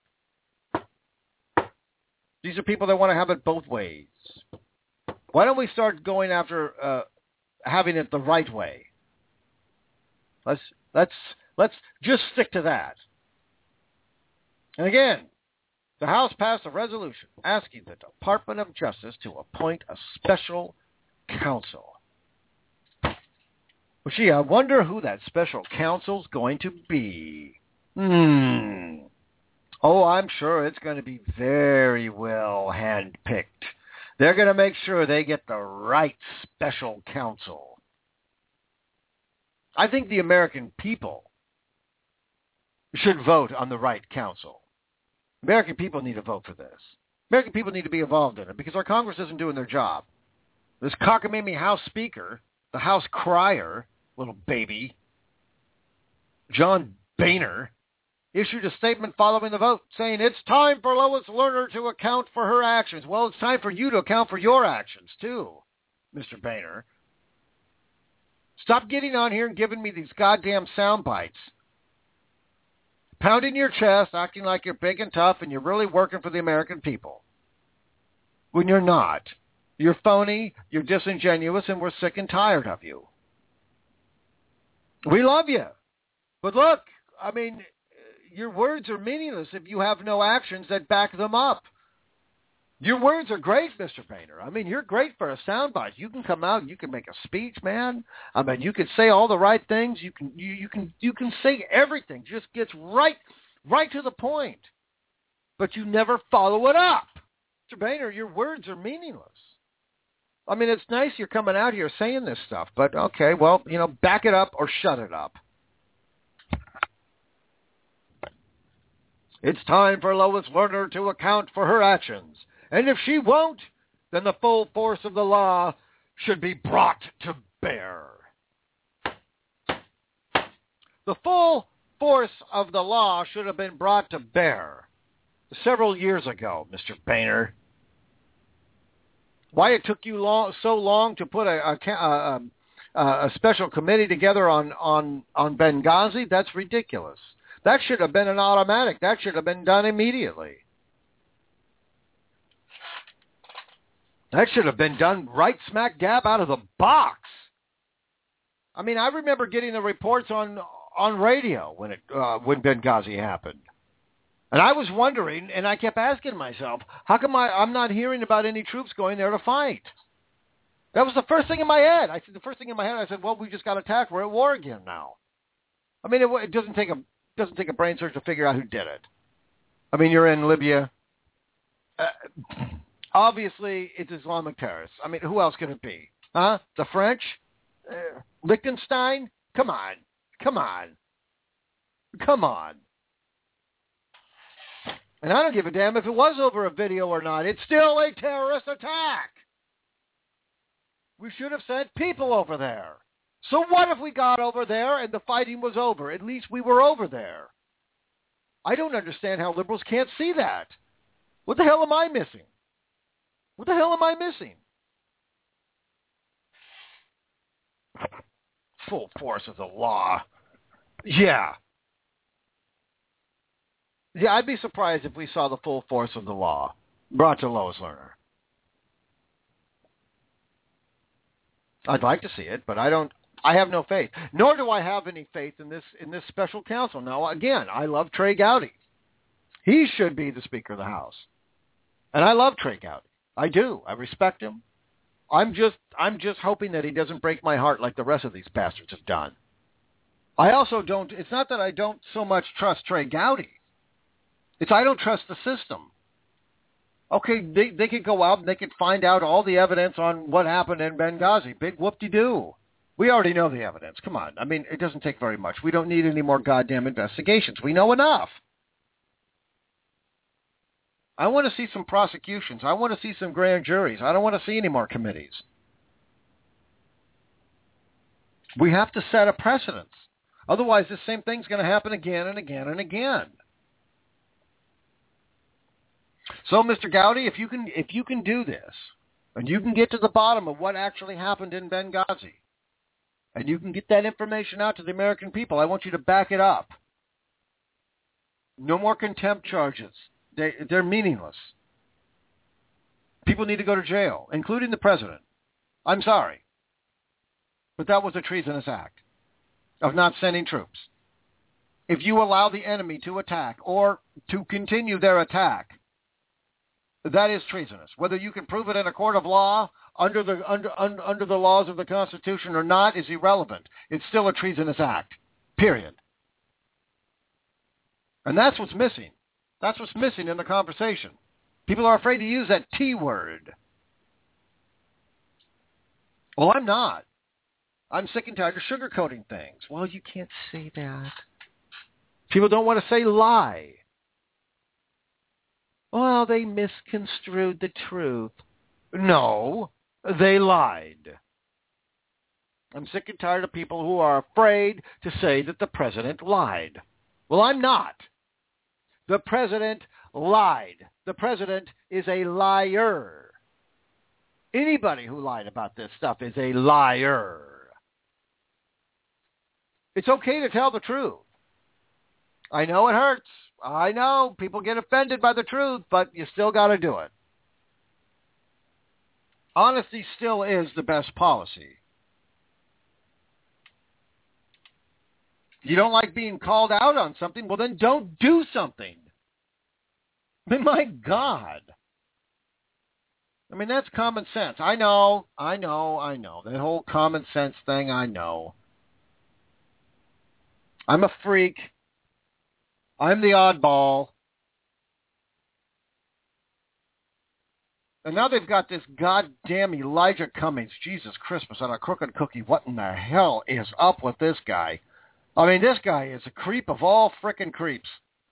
These are people that want to have it both ways. Why don't we start going after having it the right way? Let's just stick to that. And again, the House passed a resolution asking the Department of Justice to appoint a special counsel. Well, gee, I wonder who that special counsel's going to be. Oh, I'm sure it's going to be very well handpicked. They're going to make sure they get the right special counsel. I think the American people should vote on the right counsel. American people need to vote for this. American people need to be involved in it because our Congress isn't doing their job. This cockamamie House Speaker, the House Crier, little baby, John Boehner, issued a statement following the vote saying it's time for Lois Lerner to account for her actions. Well, it's time for you to account for your actions, too, Mr. Boehner. Stop getting on here and giving me these goddamn sound bites. Pounding your chest, acting like you're big and tough and you're really working for the American people. When you're not. You're phony, you're disingenuous, and we're sick and tired of you. We love you. But look, I mean, your words are meaningless if you have no actions that back them up. Your words are great, Mr. Boehner. I mean, you're great for a soundbite. You can come out, you can make a speech, man. I mean, you can say all the right things. You can say everything. Just gets right to the point. But you never follow it up. Mr. Boehner, your words are meaningless. I mean, it's nice you're coming out here saying this stuff, but okay, well, back it up or shut it up. It's time for Lois Lerner to account for her actions. And if she won't, then the full force of the law should be brought to bear. The full force of the law should have been brought to bear several years ago, Mr. Boehner. Why it took you so long to put a special committee together on Benghazi, that's ridiculous. That should have been an automatic. That should have been done immediately. That should have been done right smack dab out of the box. I mean, I remember getting the reports on radio when Benghazi happened. And I was wondering, and I kept asking myself, how come I'm not hearing about any troops going there to fight? That was the first thing in my head. I said, well, we just got attacked. We're at war again now. I mean, it doesn't take a brain search to figure out who did it. I mean, you're in Libya. Obviously, it's Islamic terrorists. I mean, who else can it be? Huh? The French? Liechtenstein? Come on. And I don't give a damn if it was over a video or not. It's still a terrorist attack. We should have sent people over there. So what if we got over there and the fighting was over? At least we were over there. I don't understand how liberals can't see that. What the hell am I missing? Full force of the law. Yeah, I'd be surprised if we saw the full force of the law brought to Lois Lerner. I'd like to see it, but I have no faith. Nor do I have any faith in this special counsel. Now, again, I love Trey Gowdy. He should be the Speaker of the House. And I love Trey Gowdy. I do. I respect him. I'm just hoping that he doesn't break my heart like the rest of these bastards have done. I also don't, it's not that I don't so much trust Trey Gowdy. It's I don't trust the system. Okay, they could go out and they could find out all the evidence on what happened in Benghazi. Big whoop-de-doo. We already know the evidence. Come on. I mean, it doesn't take very much. We don't need any more goddamn investigations. We know enough. I want to see some prosecutions. I want to see some grand juries. I don't want to see any more committees. We have to set a precedent. Otherwise, the same thing's going to happen again and again and again. So, Mr. Gowdy, if you can do this, and you can get to the bottom of what actually happened in Benghazi, and you can get that information out to the American people, I want you to back it up. No more contempt charges. They're meaningless. People need to go to jail, including the president. I'm sorry. But that was a treasonous act of not sending troops. If you allow the enemy to attack or to continue their attack, that is treasonous. Whether you can prove it in a court of law under the laws of the Constitution or not is irrelevant. It's still a treasonous act, period. And that's what's missing. That's what's missing in the conversation. People are afraid to use that T word. Well, I'm not. I'm sick and tired of sugarcoating things. Well, you can't say that. People don't want to say lie. Well, they misconstrued the truth. No, they lied. I'm sick and tired of people who are afraid to say that the president lied. Well, I'm not. The president lied. The president is a liar. Anybody who lied about this stuff is a liar. It's okay to tell the truth. I know it hurts. I know people get offended by the truth, but you still got to do it. Honesty still is the best policy. You don't like being called out on something, well then don't do something. I mean, my God. I mean, that's common sense. I know. That whole common sense thing, I know. I'm a freak. I'm the oddball. And now they've got this goddamn Elijah Cummings. Jesus Christmas, on a crooked cookie. What in the hell is up with this guy? I mean, this guy is a creep of all frickin' creeps.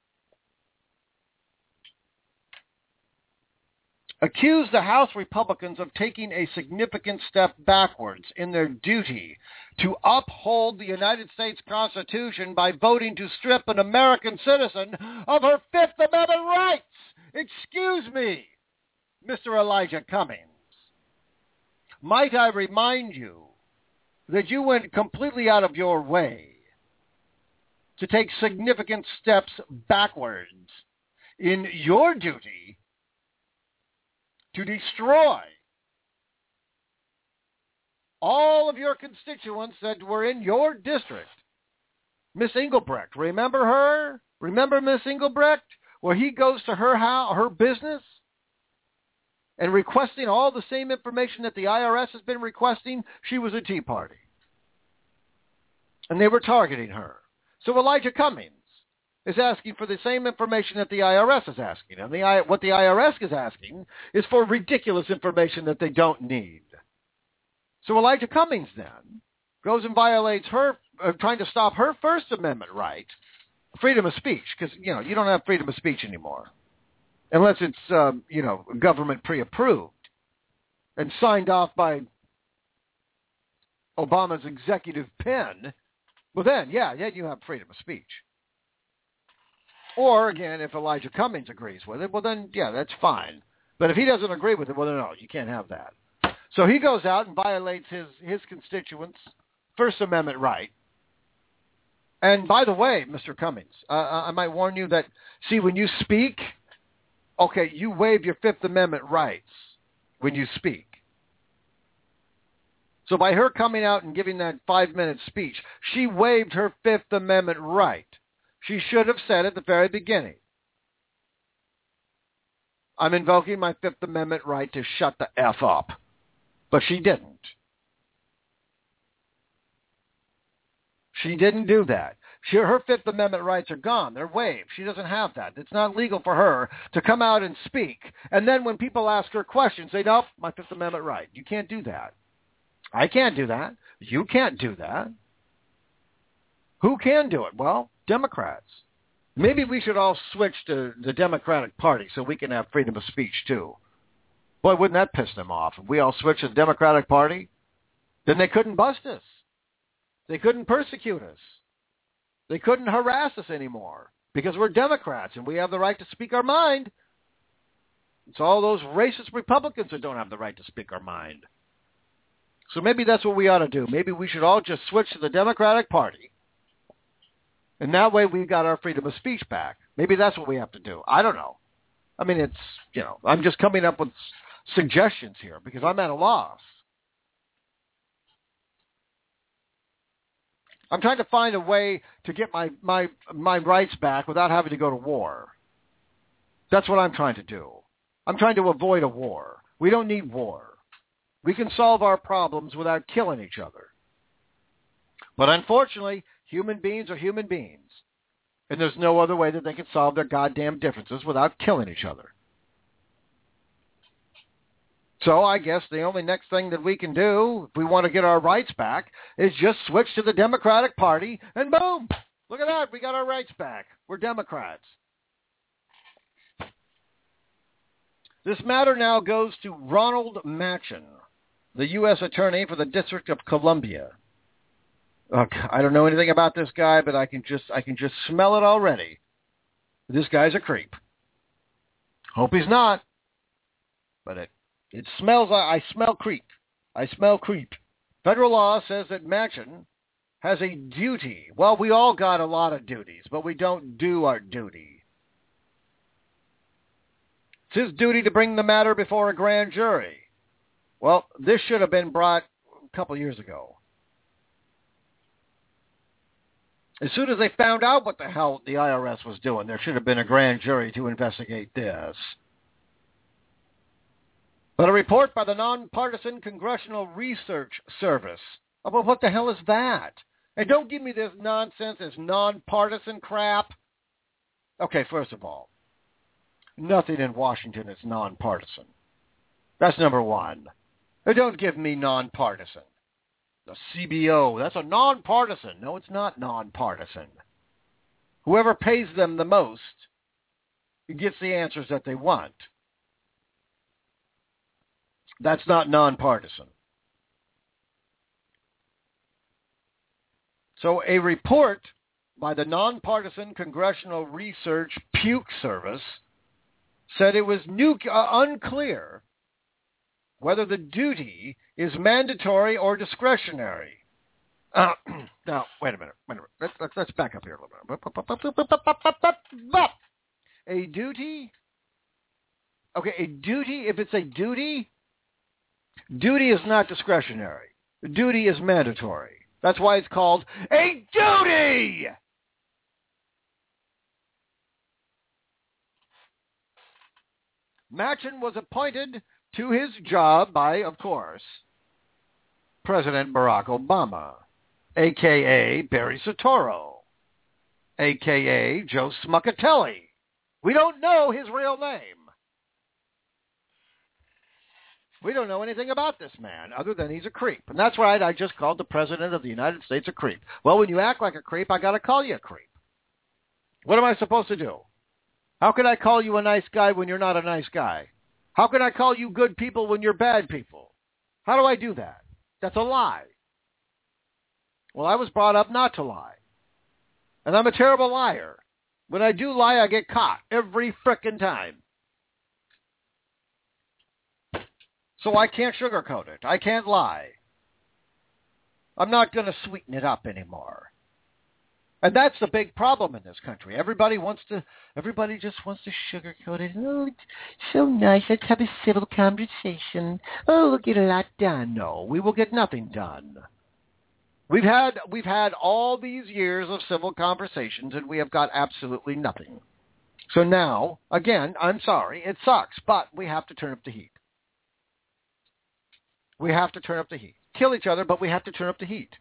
Accused the House Republicans of taking a significant step backwards in their duty to uphold the United States Constitution by voting to strip an American citizen of her Fifth Amendment rights. Excuse me, Mr. Elijah Cummings. Might I remind you that you went completely out of your way to take significant steps backwards in your duty to destroy all of your constituents that were in your district. Miss Engelbrecht, remember her? Remember Miss Engelbrecht? Where he goes to her business and requesting all the same information that the IRS has been requesting. She was a Tea Party. And they were targeting her. So Elijah Cummings is asking for the same information that the IRS is asking. And what the IRS is asking is for ridiculous information that they don't need. So Elijah Cummings then goes and violates her, trying to stop her First Amendment right, freedom of speech, because, you don't have freedom of speech anymore. Unless it's, government pre-approved and signed off by Obama's executive pen. Well, then you have freedom of speech. Or, again, if Elijah Cummings agrees with it, well, then, that's fine. But if he doesn't agree with it, well, then, no, you can't have that. So he goes out and violates his constituents' First Amendment right. And by the way, Mr. Cummings, I might warn you that, see, when you speak, okay, you waive your Fifth Amendment rights when you speak. So by her coming out and giving that 5-minute speech, she waived her Fifth Amendment right. She should have said at the very beginning, I'm invoking my Fifth Amendment right to shut the F up. But she didn't. She didn't do that. Her Fifth Amendment rights are gone. They're waived. She doesn't have that. It's not legal for her to come out and speak. And then when people ask her questions, say, nope, my Fifth Amendment right. You can't do that. I can't do that. You can't do that. Who can do it? Well, Democrats. Maybe we should all switch to the Democratic Party so we can have freedom of speech too. Boy, wouldn't that piss them off? If we all switch to the Democratic Party, then they couldn't bust us. They couldn't persecute us. They couldn't harass us anymore because we're Democrats and we have the right to speak our mind. It's all those racist Republicans that don't have the right to speak our mind. So maybe that's what we ought to do. Maybe we should all just switch to the Democratic Party. And that way we got our freedom of speech back. Maybe that's what we have to do. I don't know. I mean, it's, I'm just coming up with suggestions here because I'm at a loss. I'm trying to find a way to get my rights back without having to go to war. That's what I'm trying to do. I'm trying to avoid a war. We don't need war. We can solve our problems without killing each other. But unfortunately, human beings are human beings. And there's no other way that they can solve their goddamn differences without killing each other. So I guess the only next thing that we can do, if we want to get our rights back, is just switch to the Democratic Party, and boom! Look at that, we got our rights back. We're Democrats. This matter now goes to Ronald Machen, the U.S. Attorney for the District of Columbia. I don't know anything about this guy, but I can just smell it already. This guy's a creep. Hope he's not, but it smells. I smell creep. I smell creep. Federal law says that Machen has a duty. Well, we all got a lot of duties, but we don't do our duty. It's his duty to bring the matter before a grand jury. Well, this should have been brought a couple years ago. As soon as they found out what the hell the IRS was doing, there should have been a grand jury to investigate this. But a report by the Nonpartisan Congressional Research Service. Oh, well, what the hell is that? And don't give me this nonsense, this nonpartisan crap. Okay, first of all, nothing in Washington is nonpartisan. That's number one. And don't give me nonpartisan. The CBO, that's a nonpartisan. No, it's not nonpartisan. Whoever pays them the most gets the answers that they want. That's not nonpartisan. So a report by the Nonpartisan Congressional Research Puke Service said it was unclear whether the duty is mandatory or discretionary. Now, wait a minute. Let's back up here a little bit. A duty? Okay, a duty, if it's a duty, duty is not discretionary. Duty is mandatory. That's why it's called a duty! Manchin was appointed to his job by, of course, President Barack Obama, a.k.a. Barry Soetoro, a.k.a. Joe Smuckatelli. We don't know his real name. We don't know anything about this man other than he's a creep. And that's right, I just called the President of the United States a creep. Well, when you act like a creep, I got to call you a creep. What am I supposed to do? How can I call you a nice guy when you're not a nice guy? How can I call you good people when you're bad people? How do I do that? That's a lie. Well, I was brought up not to lie. And I'm a terrible liar. When I do lie, I get caught every frickin' time. So I can't sugarcoat it. I can't lie. I'm not going to sweeten it up anymore. And that's the big problem in this country. Everybody just wants to sugarcoat it. Oh, it's so nice. Let's have a civil conversation. Oh, we'll get a lot done. No, we will get nothing done. We've had all these years of civil conversations, and we have got absolutely nothing. So now, again, I'm sorry, it sucks, but we have to turn up the heat. We have to turn up the heat. Kill each other, but we have to turn up the heat.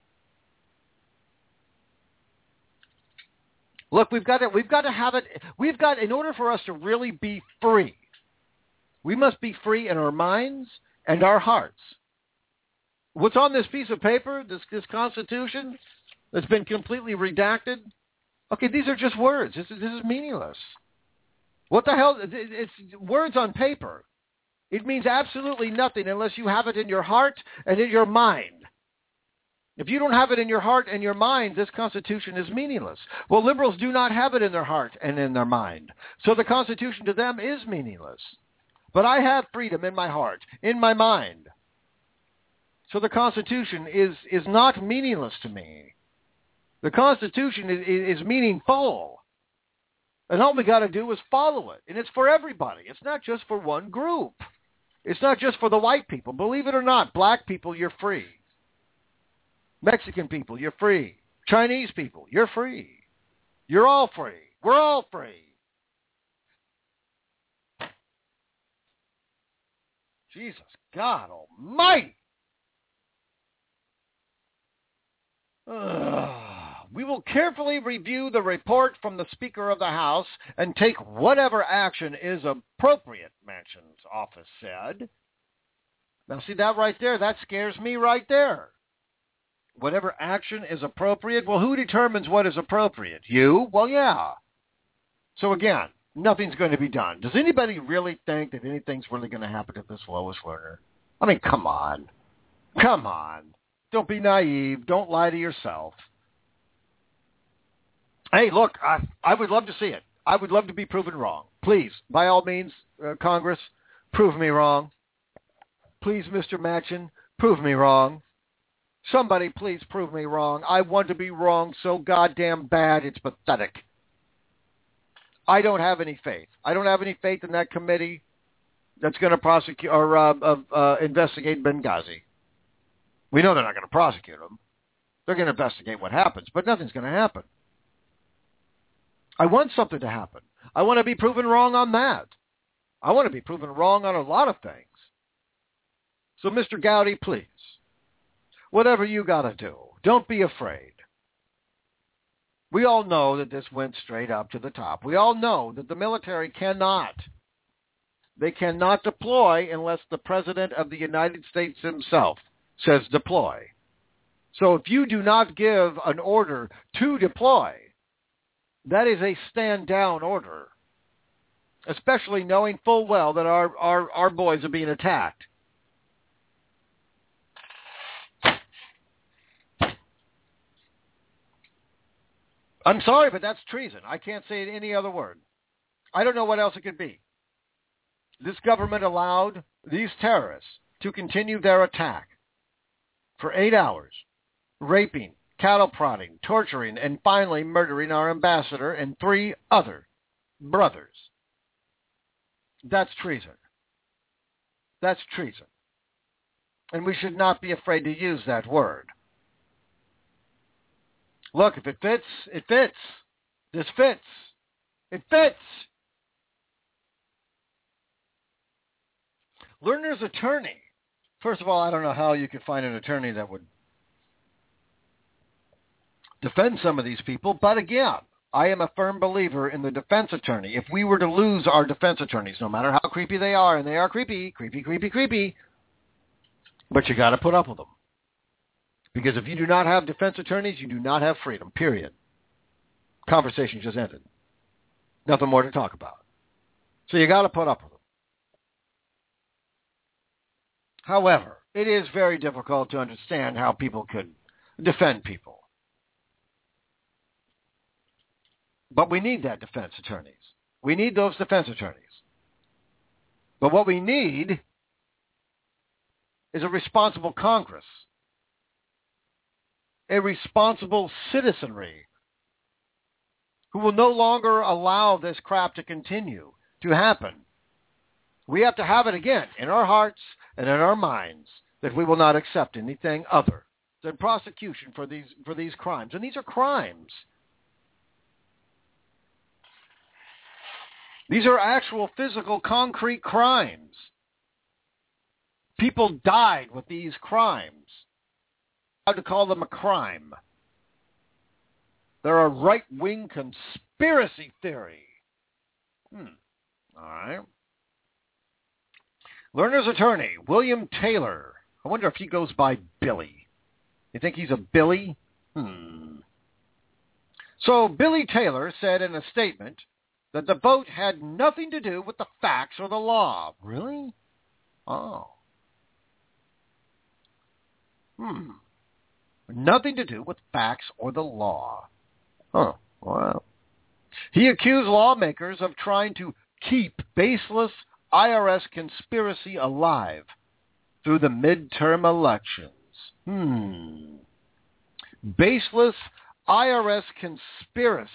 Look, we've got to have it. In order for us to really be free, we must be free in our minds and our hearts. What's on this piece of paper, this Constitution, that's been completely redacted? Okay, these are just words. This is meaningless. What the hell? It's words on paper. It means absolutely nothing unless you have it in your heart and in your mind. If you don't have it in your heart and your mind, this Constitution is meaningless. Well, liberals do not have it in their heart and in their mind. So the Constitution to them is meaningless. But I have freedom in my heart, in my mind. So the Constitution is not meaningless to me. The Constitution is meaningful. And all we got to do is follow it. And it's for everybody. It's not just for one group. It's not just for the white people. Believe it or not, black people, you're free. Mexican people, you're free. Chinese people, you're free. You're all free. We're all free. Jesus, God almighty. We will carefully review the report from the Speaker of the House and take whatever action is appropriate, Manchin's office said. Now, see that right there? That scares me right there. Whatever action is appropriate? Well, who determines what is appropriate? You? Well, yeah. So again, nothing's going to be done. Does anybody really think that anything's really going to happen to this Lois Lerner? I mean, come on. Come on. Don't be naive. Don't lie to yourself. Hey, look, I would love to see it. I would love to be proven wrong. Please, by all means, Congress, prove me wrong. Please, Mr. Manchin, prove me wrong. Somebody please prove me wrong. I want to be wrong so goddamn bad it's pathetic. I don't have any faith. I don't have any faith in that committee that's going to prosecute or investigate Benghazi. We know they're not going to prosecute them. They're going to investigate what happens, but nothing's going to happen. I want something to happen. I want to be proven wrong on that. I want to be proven wrong on a lot of things. So, Mr. Gowdy, please, whatever you got to do, don't be afraid. We all know that this went straight up to the top. We all know that the military cannot deploy unless the President of the United States himself says deploy. So if you do not give an order to deploy, that is a stand-down order, especially knowing full well that our boys are being attacked. I'm sorry, but that's treason. I can't say it any other word. I don't know what else it could be. This government allowed these terrorists to continue their attack for 8 hours, raping, cattle prodding, torturing, and finally murdering our ambassador and 3 other brothers. That's treason. That's treason. And we should not be afraid to use that word. Look, if it fits, it fits. This fits. It fits. Lerner's attorney. First of all, I don't know how you could find an attorney that would defend some of these people. But again, I am a firm believer in the defense attorney. If we were to lose our defense attorneys, no matter how creepy they are, and they are creepy, but you got to put up with them. Because if you do not have defense attorneys, you do not have freedom, period. Conversation just ended. Nothing more to talk about. So you got to put up with them. However, it is very difficult to understand how people could defend people. But we need that defense attorneys. We need those defense attorneys. But what we need is a responsible Congress, a responsible citizenry who will no longer allow this crap to continue to happen. We have to have it again in our hearts and in our minds that we will not accept anything other than prosecution for these crimes. And these are crimes. These are actual physical concrete crimes. People died with these crimes. How to call them a crime? They're a right-wing conspiracy theory. All right. Lerner's attorney, William Taylor. I wonder if he goes by Billy. You think he's a Billy? So Billy Taylor said in a statement that the vote had nothing to do with the facts or the law. Really? Oh. Nothing to do with facts or the law. Huh. Wow. He accused lawmakers of trying to keep baseless IRS conspiracy alive through the midterm elections. Baseless IRS conspiracy.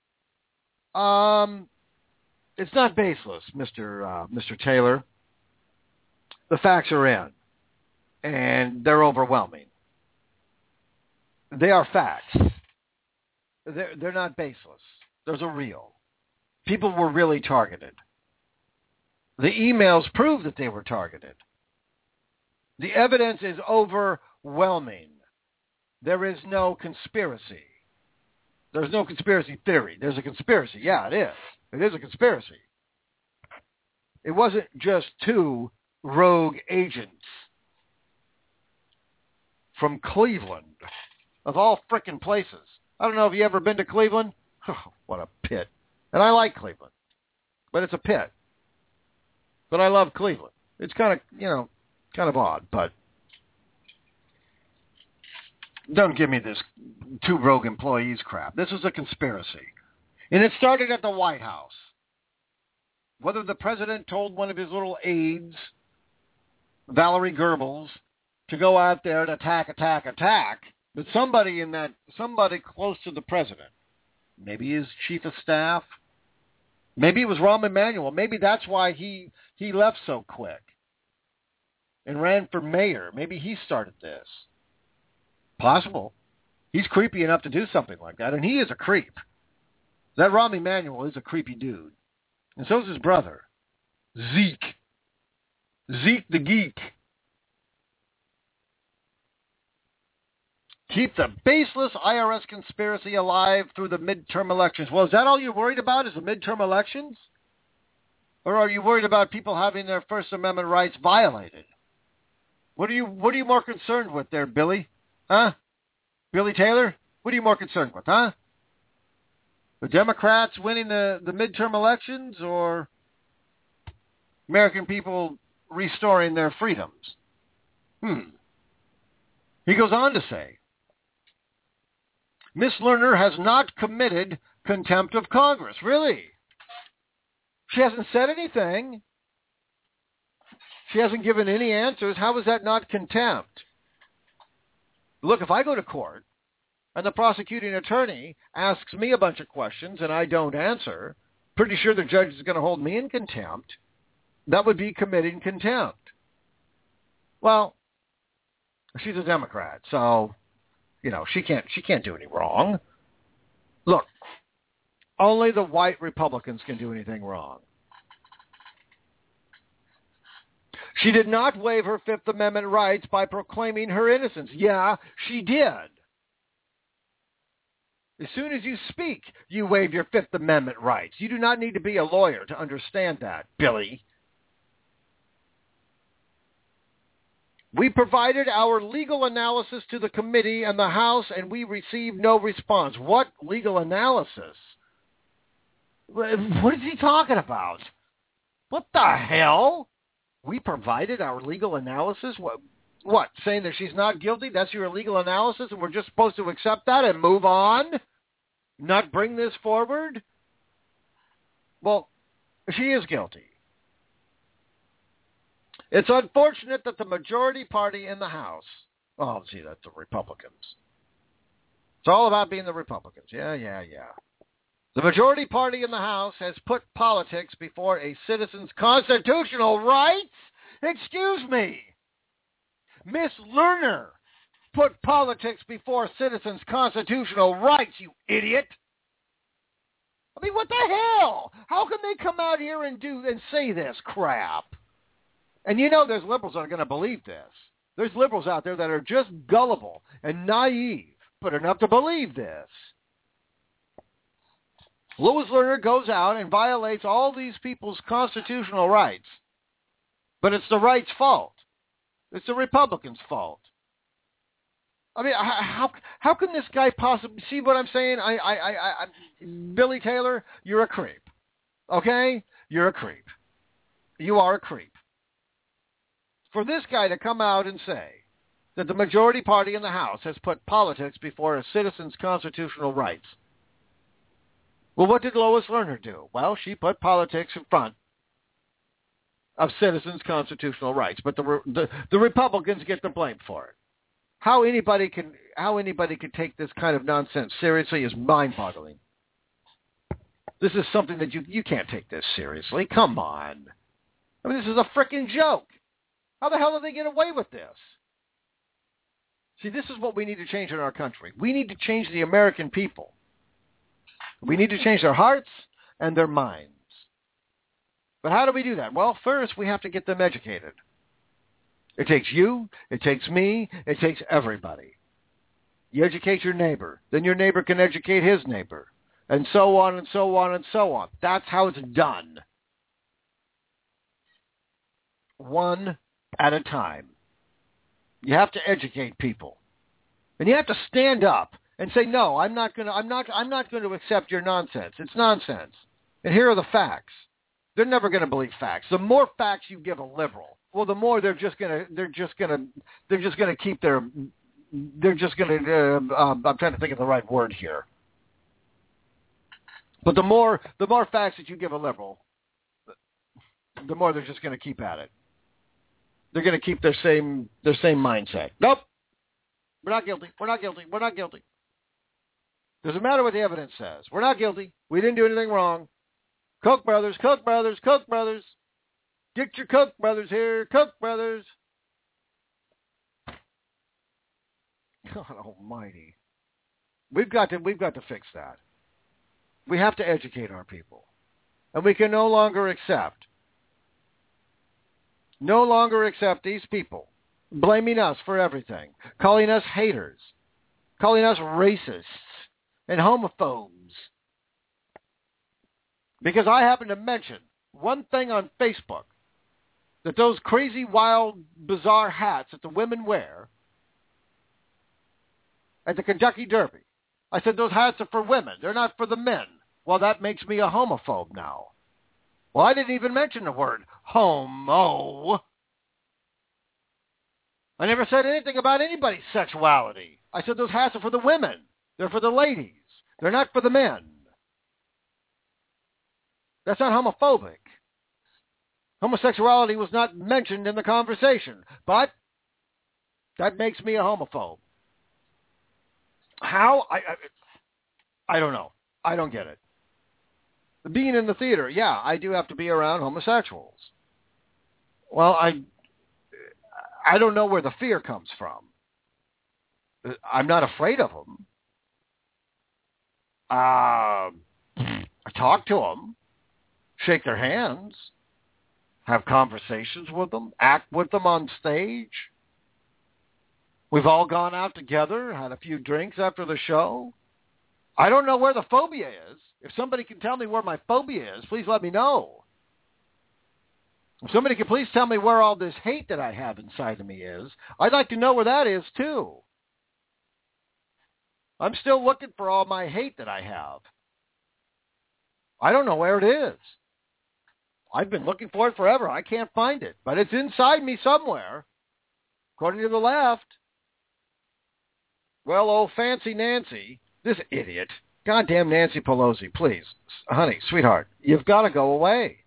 It's not baseless, Mr. Taylor. The facts are in, and they're overwhelming. They are facts. They're not baseless. Those are real. People were really targeted. The emails prove that they were targeted. The evidence is overwhelming. There is no conspiracy. There's no conspiracy theory. There's a conspiracy. Yeah, it is. It is a conspiracy. It wasn't just 2 rogue agents from Cleveland, of all frickin' places. I don't know if you ever been to Cleveland. Oh, what a pit. And I like Cleveland, but it's a pit. But I love Cleveland. It's kind of odd, but don't give me this 2 rogue employees crap. This is a conspiracy. And it started at the White House. Whether the president told one of his little aides, Valerie Goebbels, to go out there to attack, but somebody close to the president, maybe his chief of staff, maybe it was Rahm Emanuel, maybe that's why he left so quick and ran for mayor. Maybe he started this. Possible. He's creepy enough to do something like that, and he is a creep. That Rahm Emanuel is a creepy dude. And so is his brother, Zeke. Zeke the Geek. Keep the baseless IRS conspiracy alive through the midterm elections. Well, is that all you're worried about, is the midterm elections? Or are you worried about people having their First Amendment rights violated? What are you more concerned with there, Billy? Huh? Billy Taylor? What are you more concerned with, huh? The Democrats winning the midterm elections, or American people restoring their freedoms? He goes on to say, Miss Lerner has not committed contempt of Congress. Really? She hasn't said anything. She hasn't given any answers. How is that not contempt? Look, if I go to court and the prosecuting attorney asks me a bunch of questions and I don't answer, pretty sure the judge is going to hold me in contempt. That would be committing contempt. Well, she's a Democrat, so, she can't do any wrong. Look, only the white Republicans can do anything wrong. She did not waive her Fifth Amendment rights by proclaiming her innocence. Yeah, she did. As soon as you speak, you waive your Fifth Amendment rights. You do not need to be a lawyer to understand that, Billy. We provided our legal analysis to the committee and the House, and we received no response. What legal analysis? What is he talking about? What the hell? We provided our legal analysis? What? Saying that she's not guilty? That's your legal analysis, and we're just supposed to accept that and move on? Not bring this forward? Well, she is guilty. It's unfortunate that the majority party in the House, that's the Republicans. It's all about being the Republicans. Yeah. The majority party in the House has put politics before a citizen's constitutional rights? Excuse me. Miss Lerner put politics before citizens' constitutional rights, you idiot. I mean, what the hell? How can they come out here and say this crap? And there's liberals that are going to believe this. There's liberals out there that are just gullible and naive, but enough to believe this. Lois Lerner goes out and violates all these people's constitutional rights. But it's the right's fault. It's the Republicans' fault. I mean, how can this guy possibly see what I'm saying? Billy Taylor, you're a creep. Okay? You're a creep. You are a creep. For this guy to come out and say that the majority party in the House has put politics before a citizen's constitutional rights. Well, what did Lois Lerner do? Well, she put politics in front of citizens' constitutional rights, but the Republicans get the blame for it. How anybody can take this kind of nonsense seriously is mind-boggling. This is something that you can't take this seriously. Come on. I mean, this is a frickin' joke. How the hell did they get away with this? See, this is what we need to change in our country. We need to change the American people. We need to change their hearts and their minds. But how do we do that? Well, first we have to get them educated. It takes you, it takes me, it takes everybody. You educate your neighbor, then your neighbor can educate his neighbor, and so on and so on and so on. That's how it's done. One at a time. You have to educate people. And you have to stand up and say, no, I'm not going to accept your nonsense. It's nonsense. And here are the facts. They're never going to believe facts. The more facts you give a liberal, well, the more they're just going to keep their, I'm trying to think of the right word here. But the more facts that you give a liberal, the more they're just going to keep at it. They're going to keep their same mindset. Nope. We're not guilty. We're not guilty. We're not guilty. Doesn't matter what the evidence says. We're not guilty. We didn't do anything wrong. Koch brothers, Koch brothers, Koch brothers. Get your Koch brothers here, Koch brothers. God almighty. We've got to fix that. We have to educate our people. And we can no longer accept these people blaming us for everything, calling us haters, calling us racists and homophobes. Because I happen to mention one thing on Facebook, that those crazy, wild, bizarre hats that the women wear at the Kentucky Derby, I said those hats are for women. They're not for the men. Well, that makes me a homophobe now. Well, I didn't even mention the word homo. I never said anything about anybody's sexuality. I said those hats are for the women. They're for the ladies. They're not for the men. That's not homophobic. Homosexuality was not mentioned in the conversation, but that makes me a homophobe. How? I don't know. I don't get it. Being in the theater, yeah, I do have to be around homosexuals. Well, I don't know where the fear comes from. I'm not afraid of them. I talk to them, shake their hands, have conversations with them, act with them on stage. We've all gone out together, had a few drinks after the show. I don't know where the phobia is. If somebody can tell me where my phobia is, please let me know. If somebody can please tell me where all this hate that I have inside of me is, I'd like to know where that is too. I'm still looking for all my hate that I have. I don't know where it is. I've been looking for it forever. I can't find it, but it's inside me somewhere, according to the left. Well, old Fancy Nancy, this idiot, goddamn Nancy Pelosi, please, honey, sweetheart, you've got to go away.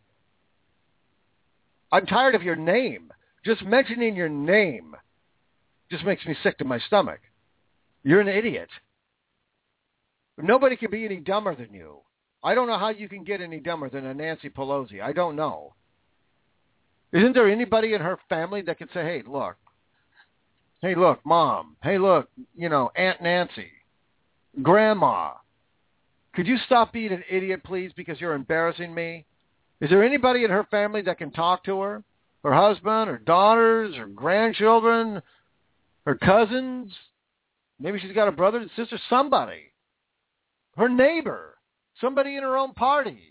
I'm tired of your name. Just mentioning your name just makes me sick to my stomach. You're an idiot. Nobody can be any dumber than you. I don't know how you can get any dumber than a Nancy Pelosi. I don't know. Isn't there anybody in her family that could say, hey, look, Mom. Hey, look, Aunt Nancy. Grandma. Could you stop being an idiot, please, because you're embarrassing me? Is there anybody in her family that can talk to her? Her husband, her daughters, her grandchildren, her cousins? Maybe she's got a brother and sister, somebody. Her neighbor. Somebody in her own party.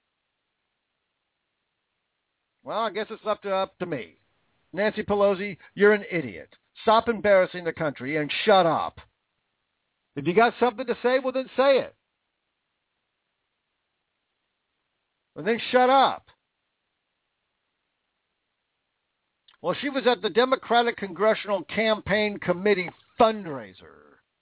Well, I guess it's up to me. Nancy Pelosi, you're an idiot. Stop embarrassing the country and shut up. If you got something to say, well, then say it. And then shut up. Well, she was at the Democratic Congressional Campaign Committee fundraiser.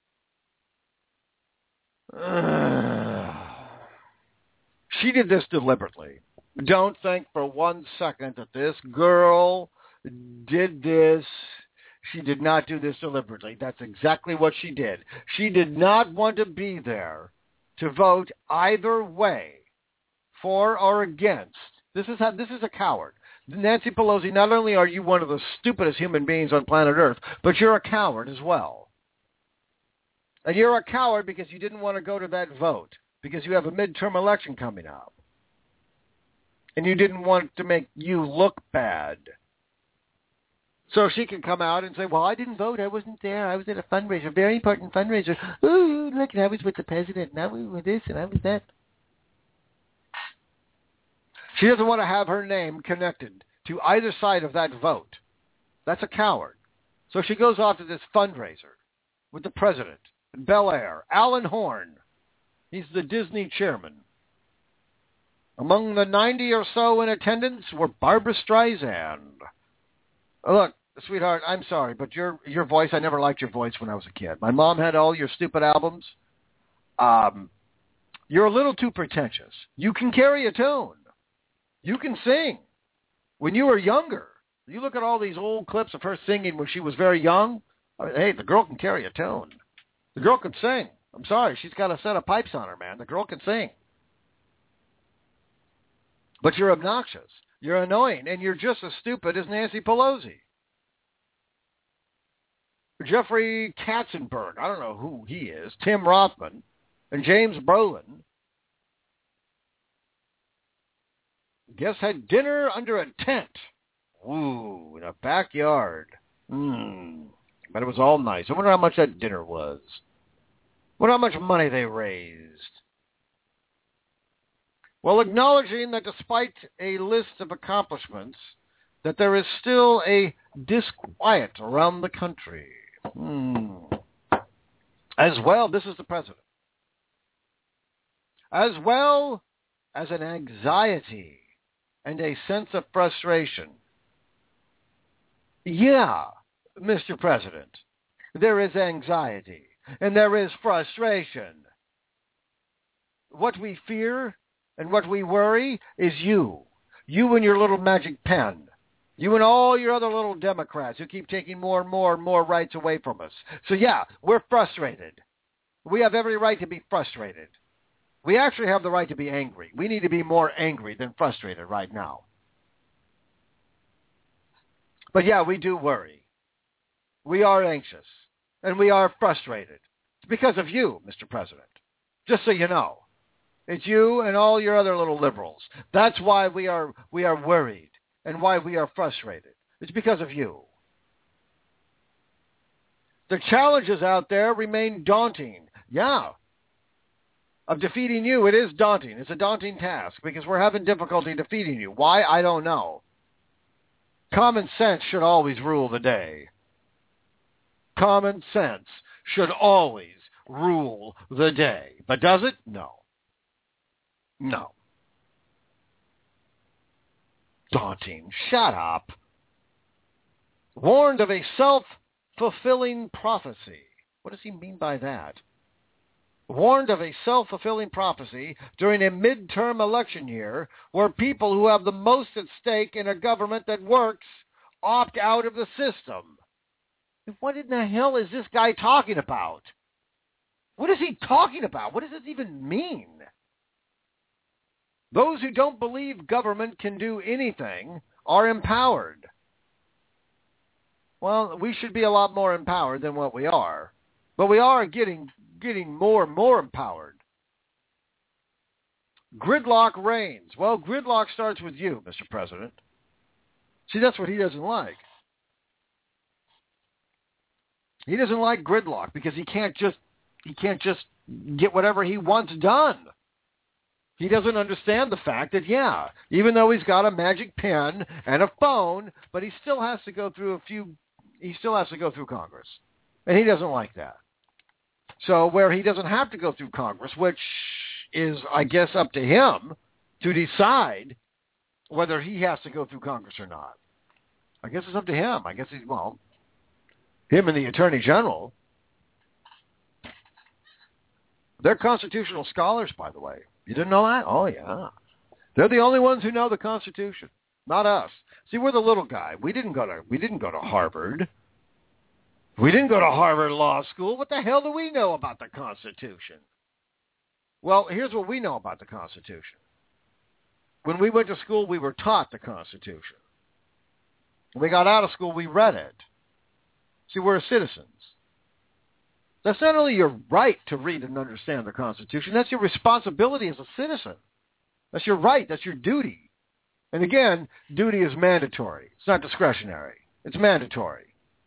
She did this deliberately. Don't think for 1 second that this girl did this. She did not do this deliberately. That's exactly what she did. She did not want to be there to vote either way, for or against. This is a coward. Nancy Pelosi, not only are you one of the stupidest human beings on planet Earth, but you're a coward as well. And you're a coward because you didn't want to go to that vote, because you have a midterm election coming up. And you didn't want to make you look bad. So she can come out and say, well, I didn't vote. I wasn't there. I was at a fundraiser, a very important fundraiser. Ooh, look, and I was with the president, and I was with this, and I was that. She doesn't want to have her name connected to either side of that vote. That's a coward. So she goes off to this fundraiser with the president in Bel Air, Alan Horn. He's the Disney chairman. Among the 90 or so in attendance were Barbra Streisand. Look, sweetheart, I'm sorry, but your voice, I never liked your voice when I was a kid. My mom had all your stupid albums. You're a little too pretentious. You can carry a tune. You can sing. When you were younger, you look at all these old clips of her singing when she was very young. Hey, the girl can carry a tune. The girl can sing. I'm sorry, she's got a set of pipes on her, man. The girl can sing. But you're obnoxious. You're annoying, and you're just as stupid as Nancy Pelosi. Jeffrey Katzenberg, I don't know who he is, Tim Rothman, and James Brolin, guests had dinner under a tent. Ooh, in a backyard. But it was all nice. I wonder how much that dinner was. Wonder how much money they raised. Well, acknowledging that despite a list of accomplishments, that there is still a disquiet around the country. As well, this is the president. As well as an anxiety and a sense of frustration. Yeah, Mr. President, there is anxiety and there is frustration. What we fear and what we worry is you. You and your little magic pen. You and all your other little Democrats who keep taking more and more and more rights away from us. So yeah, we're frustrated. We have every right to be frustrated. We actually have the right to be angry. We need to be more angry than frustrated right now. But yeah, we do worry. We are anxious. And we are frustrated. It's because of you, Mr. President. Just so you know. It's you and all your other little liberals. That's why we are worried and why we are frustrated. It's because of you. The challenges out there remain daunting. Yeah. Of defeating you, it is daunting. It's a daunting task because we're having difficulty defeating you. Why? I don't know. Common sense should always rule the day. Common sense should always rule the day. But does it? No. No. Daunting. Shut up. Warned of a self-fulfilling prophecy. What does he mean by that? Warned of a self-fulfilling prophecy during a midterm election year where people who have the most at stake in a government that works opt out of the system. What in the hell is this guy talking about? What is he talking about? What does this even mean? Those who don't believe government can do anything are empowered. Well, we should be a lot more empowered than what we are. But we are getting more and more empowered. Gridlock reigns. Well, gridlock starts with you, Mr. President. See, that's what he doesn't like. He doesn't like gridlock because he can't just get whatever he wants done. He doesn't understand the fact that, yeah, even though he's got a magic pen and a phone, but he still has to go through Congress. And he doesn't like that. So where he doesn't have to go through Congress, which is, I guess, up to him to decide whether he has to go through Congress or not. I guess it's up to him. I guess him and the Attorney General. They're constitutional scholars, by the way. You didn't know that? Oh, yeah. They're the only ones who know the Constitution, not us. See, we're the little guy. We didn't go to Harvard. We didn't go to Harvard Law School. What the hell do we know about the Constitution? Well, here's what we know about the Constitution. When we went to school, we were taught the Constitution. When we got out of school, we read it. See, we're citizens. That's not only your right to read and understand the Constitution, that's your responsibility as a citizen. That's your right. That's your duty. And again, duty is mandatory. It's not discretionary. It's mandatory.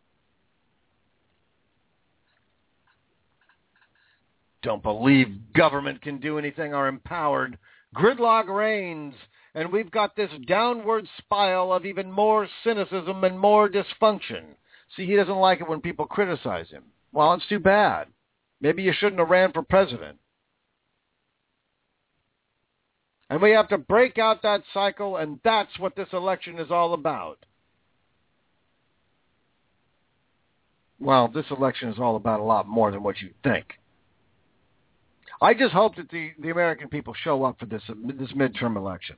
Don't believe government can do anything or empowered. Gridlock reigns, and we've got this downward spiral of even more cynicism and more dysfunction. See, he doesn't like it when people criticize him. Well, it's too bad. Maybe you shouldn't have ran for president. And we have to break out that cycle, and that's what this election is all about. Well, this election is all about a lot more than what you think. I just hope that the American people show up for this midterm election.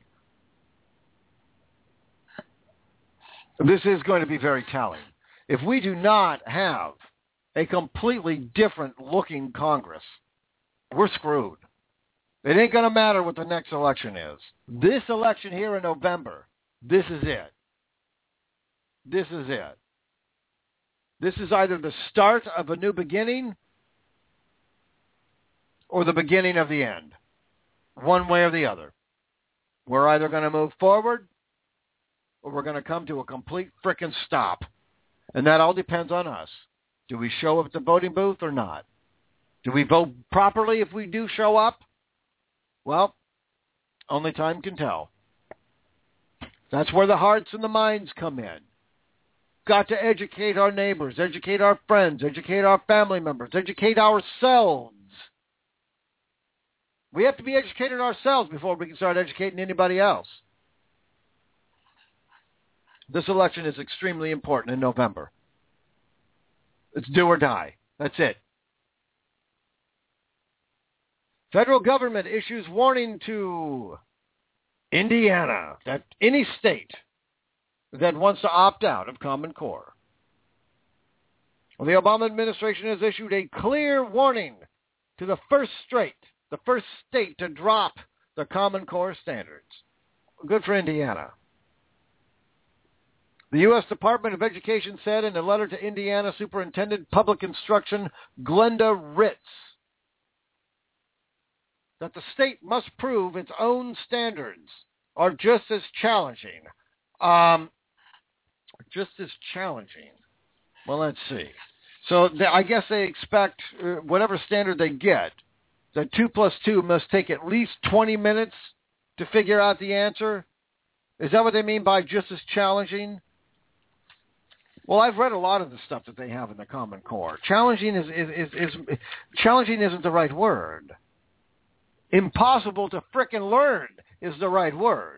This is going to be very telling. If we do not have a completely different looking Congress, we're screwed. It ain't going to matter what the next election is. This election here in November, this is it. This is it. This is either the start of a new beginning or the beginning of the end. One way or the other. We're either going to move forward or we're going to come to a complete frickin' stop. And that all depends on us. Do we show up at the voting booth or not? Do we vote properly if we do show up? Well, only time can tell. That's where the hearts and the minds come in. Got to educate our neighbors, educate our friends, educate our family members, educate ourselves. We have to be educated ourselves before we can start educating anybody else. This election is extremely important in November. It's do or die. That's it. Federal government issues warning to Indiana that any state that wants to opt out of Common Core. Well, the Obama administration has issued a clear warning to the first state to drop the Common Core standards. Good for Indiana. The U.S. Department of Education said in a letter to Indiana Superintendent Public Instruction Glenda Ritz that the state must prove its own standards are just as challenging. Well, let's see. So I guess they expect whatever standard they get, that 2 plus 2 must take at least 20 minutes to figure out the answer. Is that what they mean by just as challenging? Well, I've read a lot of the stuff that they have in the Common Core. Challenging challenging isn't the right word. Impossible to frickin' learn is the right word.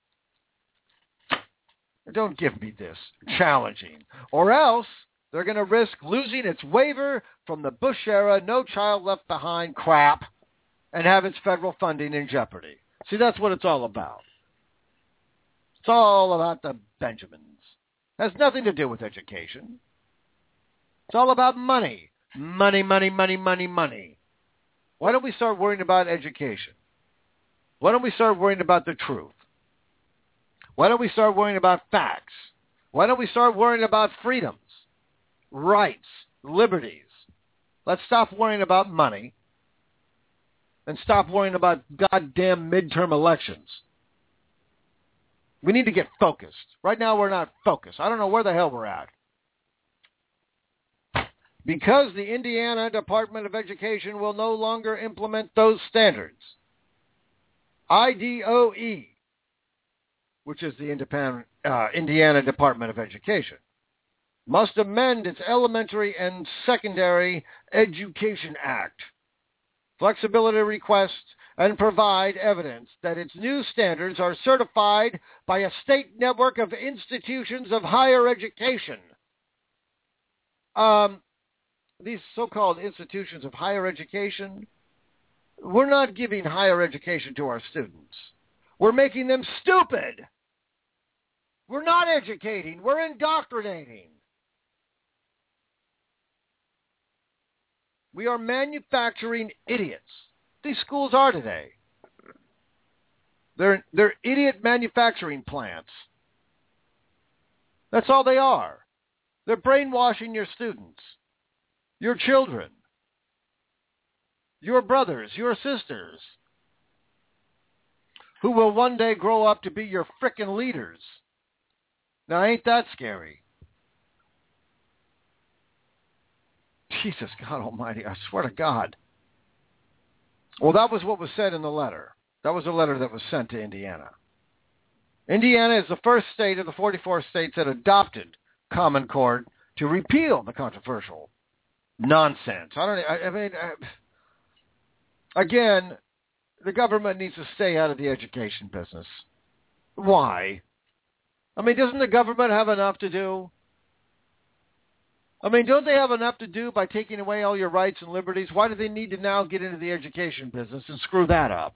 Don't give me this. Challenging. Or else they're going to risk losing its waiver from the Bush-era No Child Left Behind crap and have its federal funding in jeopardy. See, that's what it's all about. It's all about the Benjamins. Has nothing to do with education. It's all about money. Money, money, money, money, money. Why don't we start worrying about education? Why don't we start worrying about the truth? Why don't we start worrying about facts? Why don't we start worrying about freedoms, rights, liberties? Let's stop worrying about money and stop worrying about goddamn midterm elections. We need to get focused. Right now we're not focused. I don't know where the hell we're at. Because the Indiana Department of Education will no longer implement those standards, IDOE, which is the Indiana Department of Education, must amend its Elementary and Secondary Education Act, flexibility request, and provide evidence that its new standards are certified by a state network of institutions of higher education. These so-called institutions of higher education, we're not giving higher education to our students. We're making them stupid. We're not educating. We're indoctrinating. We are manufacturing idiots. These schools are today. They're idiot manufacturing plants. That's all they are. They're brainwashing your students, your children, your brothers, your sisters, who will one day grow up to be your frickin' leaders. Now, ain't that scary? Jesus, God almighty, I swear to God. Well, that was what was said in the letter. That was a letter that was sent to Indiana. Indiana is the first state of the 44 states that adopted Common Core to repeal the controversial nonsense. Again, the government needs to stay out of the education business. Why? I mean, doesn't the government have enough to do? I mean, don't they have enough to do by taking away all your rights and liberties? Why do they need to now get into the education business and screw that up?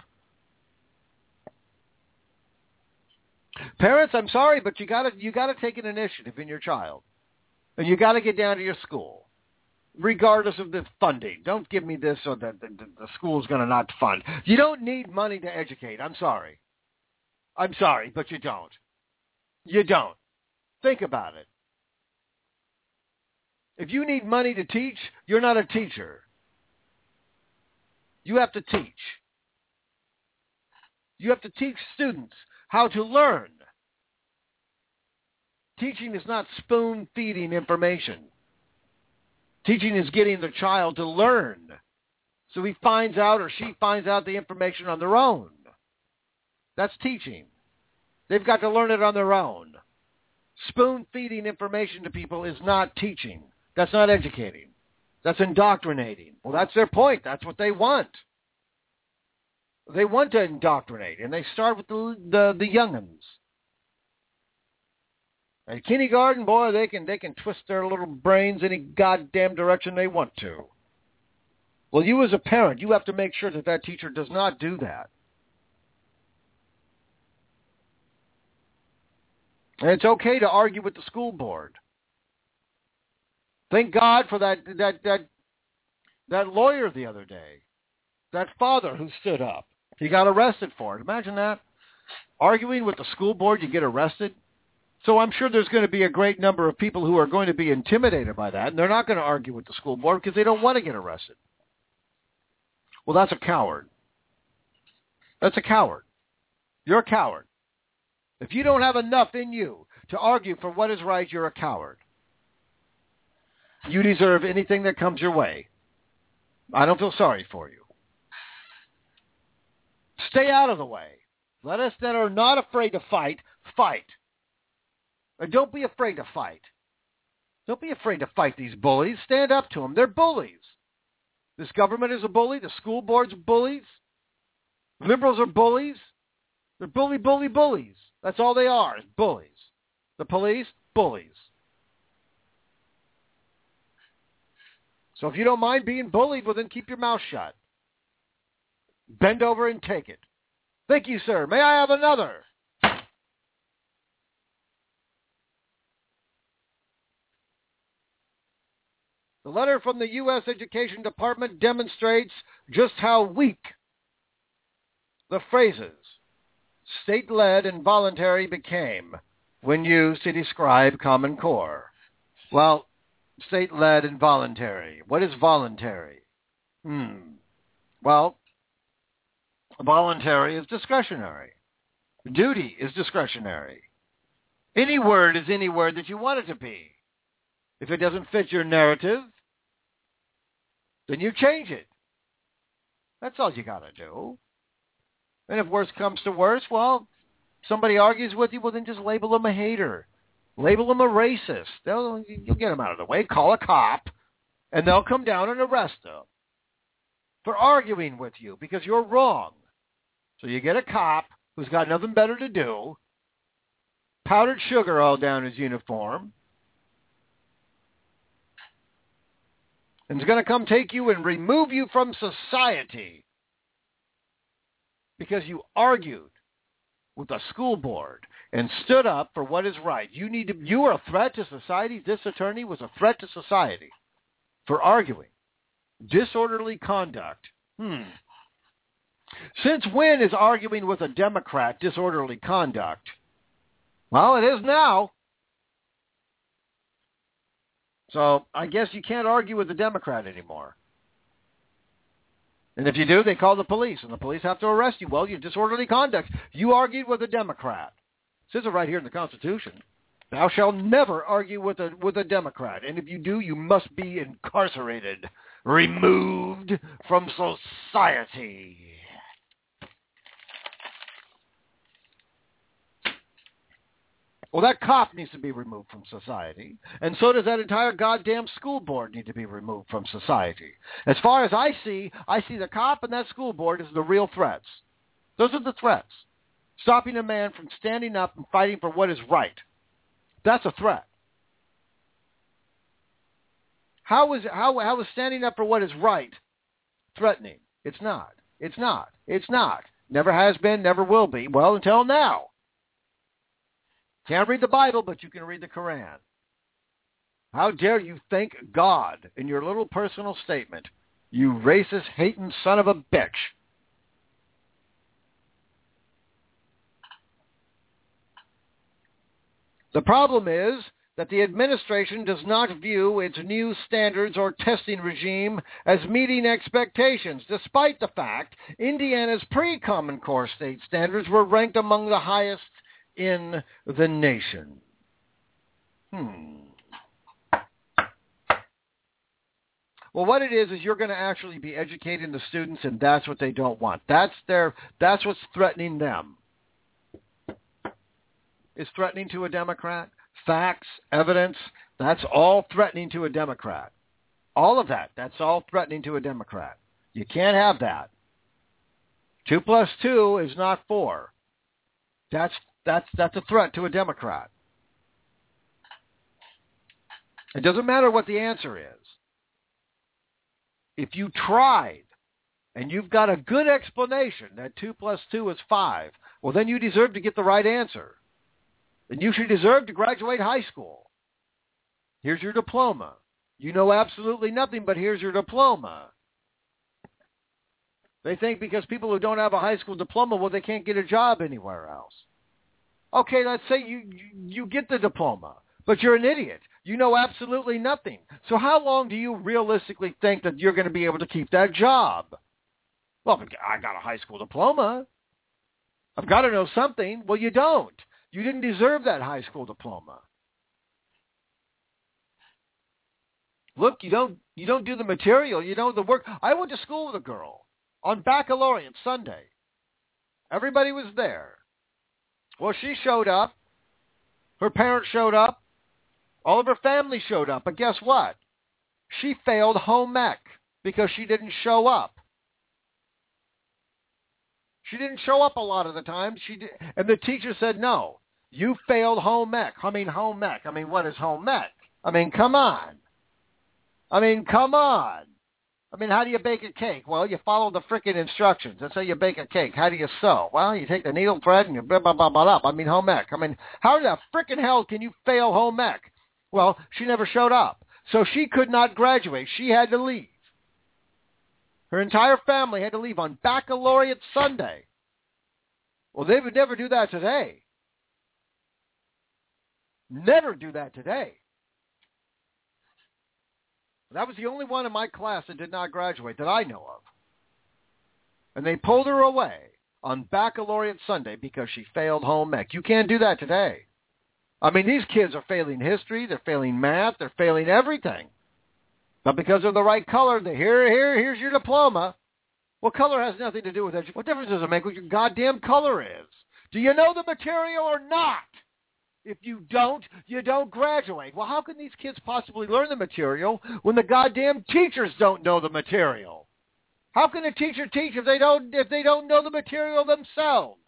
Parents, I'm sorry, but you gotta take an initiative in your child. And you gotta get down to your school, regardless of the funding. Don't give me this or that the school's gonna not fund. You don't need money to educate. I'm sorry. I'm sorry, but you don't. You don't. Think about it. If you need money to teach, you're not a teacher. You have to teach. You have to teach students how to learn. Teaching is not spoon-feeding information. Teaching is getting the child to learn So he finds out or she finds out the information on their own. That's teaching. They've got to learn it on their own. Spoon-feeding information to people is not teaching. That's not educating. That's indoctrinating. Well, that's their point. That's what they want. They want to indoctrinate, and they start with the young'uns. At kindergarten, boy, they can twist their little brains any goddamn direction they want to. Well, you as a parent, you have to make sure that teacher does not do that. And it's okay to argue with the school board. Thank God for that lawyer the other day, that father who stood up. He got arrested for it. Imagine that. Arguing with the school board, you get arrested. So I'm sure there's going to be a great number of people who are going to be intimidated by that, and they're not going to argue with the school board because they don't want to get arrested. Well, that's a coward. That's a coward. You're a coward. If you don't have enough in you to argue for what is right, you're a coward. You deserve anything that comes your way. I don't feel sorry for you. Stay out of the way. Let us that are not afraid to fight, fight. And don't be afraid to fight. Don't be afraid to fight these bullies. Stand up to them. They're bullies. This government is a bully. The school board's bullies. Liberals are bullies. They're bullies. That's all they are, is bullies. The police, bullies. So if you don't mind being bullied, well, then keep your mouth shut. Bend over and take it. Thank you, sir. May I have another? The letter from the U.S. Education Department demonstrates just how weak the phrases state-led and voluntary became when used to describe Common Core. Well, state-led and voluntary. What is voluntary? Well, voluntary is discretionary. Duty is discretionary. Any word is any word that you want it to be. If it doesn't fit your narrative, then you change it. That's all you got to do. And if worse comes to worse, well, somebody argues with you, well, then just label them a hater. Label them a racist. You'll get them out of the way. Call a cop, and they'll come down and arrest them for arguing with you because you're wrong. So you get a cop who's got nothing better to do, powdered sugar all down his uniform, and is going to come take you and remove you from society because you argued with a school board and stood up for what is right. You are a threat to society. This attorney was a threat to society for arguing. Disorderly conduct. Since when is arguing with a Democrat disorderly conduct? Well, it is now. So I guess you can't argue with a Democrat anymore. And if you do, they call the police, and the police have to arrest you. Well, you're disorderly conduct. You argued with a Democrat. It says it right here in the Constitution. Thou shalt never argue with a Democrat. And if you do, you must be incarcerated, removed from society. Well, that cop needs to be removed from society, and so does that entire goddamn school board need to be removed from society. As far as I see the cop and that school board as the real threats. Those are the threats. Stopping a man from standing up and fighting for what is right. That's a threat. How is standing up for what is right threatening? It's not. It's not. It's not. Never has been, never will be. Well, until now. Can't read the Bible, but you can read the Quran. How dare you thank God in your little personal statement, you racist, hating son of a bitch. The problem is that the administration does not view its new standards or testing regime as meeting expectations, despite the fact Indiana's pre-Common Core state standards were ranked among the highest in the nation. Well, what it is you're going to actually be educating the students, and that's what they don't want. That's what's threatening them. Is threatening to a Democrat. Facts, evidence, that's all threatening to a Democrat. All of that, that's all threatening to a Democrat. You can't have that. 2 plus 2 is not 4. That's a threat to a Democrat. It doesn't matter what the answer is. If you tried and you've got a good explanation that 2 plus 2 is 5, well, then you deserve to get the right answer. And you should deserve to graduate high school. Here's your diploma. You know absolutely nothing, but here's your diploma. They think because people who don't have a high school diploma, well, they can't get a job anywhere else. Okay, let's say you get the diploma, but you're an idiot. You know absolutely nothing. So how long do you realistically think that you're going to be able to keep that job? Well, I got a high school diploma. I've got to know something. Well, you don't. You didn't deserve that high school diploma. Look, you don't do the material. You know the work. I went to school with a girl on baccalaureate Sunday. Everybody was there. Well, she showed up. Her parents showed up. All of her family showed up. But guess what? She failed home ec because she didn't show up. She didn't show up a lot of the time. And the teacher said, no, you failed home ec. Home ec. What is home ec? Come on. How do you bake a cake? Well, you follow the frickin' instructions. That's how you bake a cake. How do you sew? Well, you take the needle thread and you blah, blah, blah, blah, blah. Home ec. How the frickin' hell can you fail home ec? Well, she never showed up. So she could not graduate. She had to leave. Her entire family had to leave on baccalaureate Sunday. Well, they would never do that today. Never do that today. That was the only one in my class that did not graduate that I know of. And they pulled her away on baccalaureate Sunday because she failed home ec. You can't do that today. These kids are failing history, they're failing math, they're failing everything. But because of the right color, here's your diploma. Well, color has nothing to do with education. What difference does it make what your goddamn color is? Do you know the material or not? If you don't graduate. Well, how can these kids possibly learn the material when the goddamn teachers don't know the material? How can a teacher teach if they don't know the material themselves?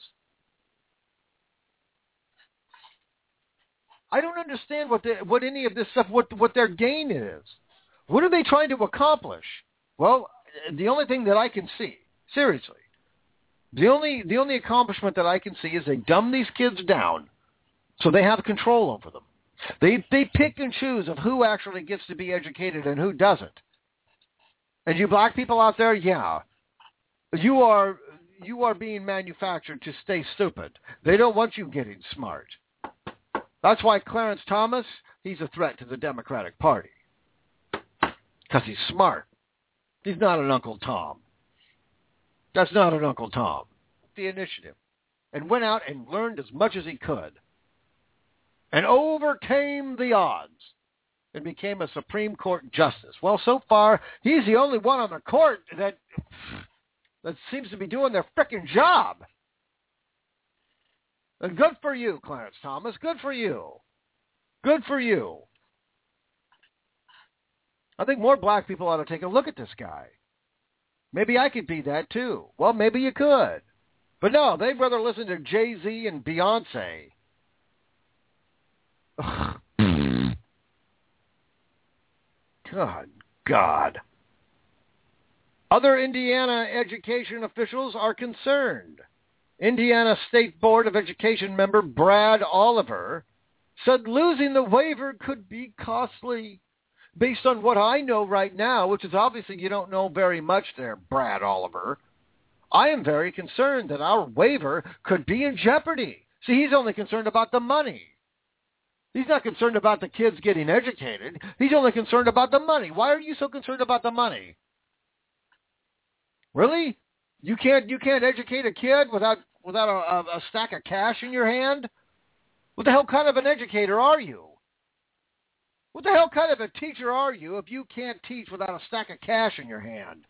I don't understand what any of this stuff, what their gain is. What are they trying to accomplish? Well, the only thing that I can see, seriously, the only accomplishment that I can see is they dumb these kids down so they have control over them. They pick and choose of who actually gets to be educated and who doesn't. And you black people out there, yeah, you are being manufactured to stay stupid. They don't want you getting smart. That's why Clarence Thomas, he's a threat to the Democratic Party. Because he's smart. He's not an Uncle Tom. That's not an Uncle Tom. The initiative. And went out and learned as much as he could. And overcame the odds. And became a Supreme Court justice. Well, so far, he's the only one on the court that seems to be doing their frickin' job. And good for you, Clarence Thomas. Good for you. Good for you. I think more black people ought to take a look at this guy. Maybe I could be that too. Well, maybe you could. But no, they'd rather listen to Jay-Z and Beyonce. God. Other Indiana education officials are concerned. Indiana State Board of Education member Brad Oliver said losing the waiver could be costly. Based on what I know right now, which is obviously you don't know very much there, Brad Oliver, I am very concerned that our waiver could be in jeopardy. See, he's only concerned about the money. He's not concerned about the kids getting educated. He's only concerned about the money. Why are you so concerned about the money? Really? You can't educate a kid without a stack of cash in your hand? What the hell kind of an educator are you? What the hell kind of a teacher are you if you can't teach without a stack of cash in your hand?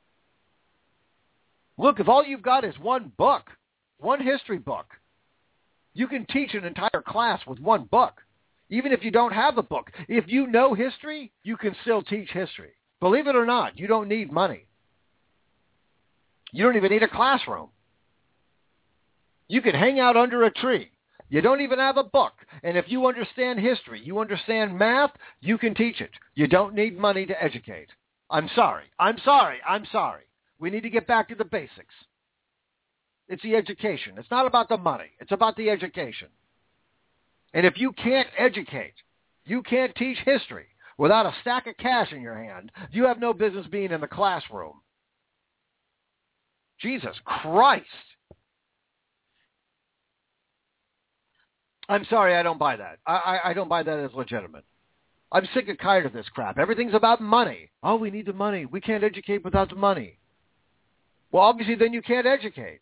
Look, if all you've got is one book, one history book, you can teach an entire class with one book. Even if you don't have a book. If you know history, you can still teach history. Believe it or not, you don't need money. You don't even need a classroom. You can hang out under a tree. You don't even have a book. And if you understand history, you understand math, you can teach it. You don't need money to educate. I'm sorry. We need to get back to the basics. It's the education. It's not about the money. It's about the education. And if you can't educate, you can't teach history without a stack of cash in your hand, you have no business being in the classroom. Jesus Christ. I'm sorry, I don't buy that. I don't buy that as legitimate. I'm sick and tired of this crap. Everything's about money. Oh, we need the money. We can't educate without the money. Well, obviously, then you can't educate.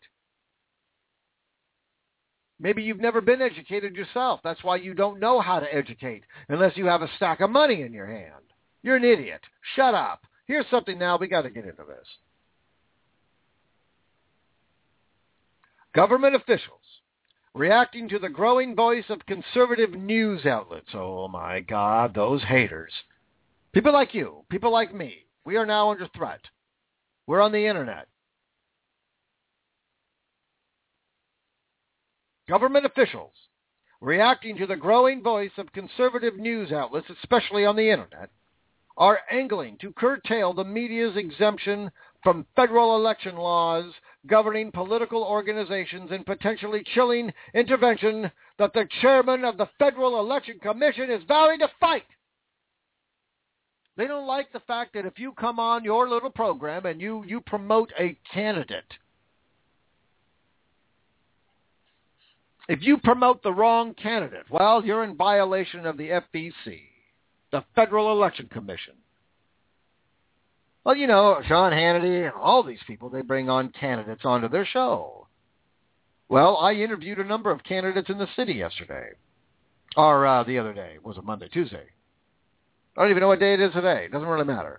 Maybe you've never been educated yourself. That's why you don't know how to educate unless you have a stack of money in your hand. You're an idiot. Shut up. Here's something now. We got to get into this. Government officials reacting to the growing voice of conservative news outlets. Oh, my God, those haters. People like you, people like me, we are now under threat. We're on the Internet. Government officials reacting to the growing voice of conservative news outlets, especially on the Internet, are angling to curtail the media's exemption from federal election laws governing political organizations and potentially chilling intervention that the chairman of the Federal Election Commission is vowing to fight. They don't like the fact that if you come on your little program and you promote a candidate, if you promote the wrong candidate, well, you're in violation of the FEC, the Federal Election Commission. Well, you know, Sean Hannity and all these people, they bring on candidates onto their show. Well, I interviewed a number of candidates in the city yesterday. Or the other day. Was it Monday, Tuesday? I don't even know what day it is today. It doesn't really matter.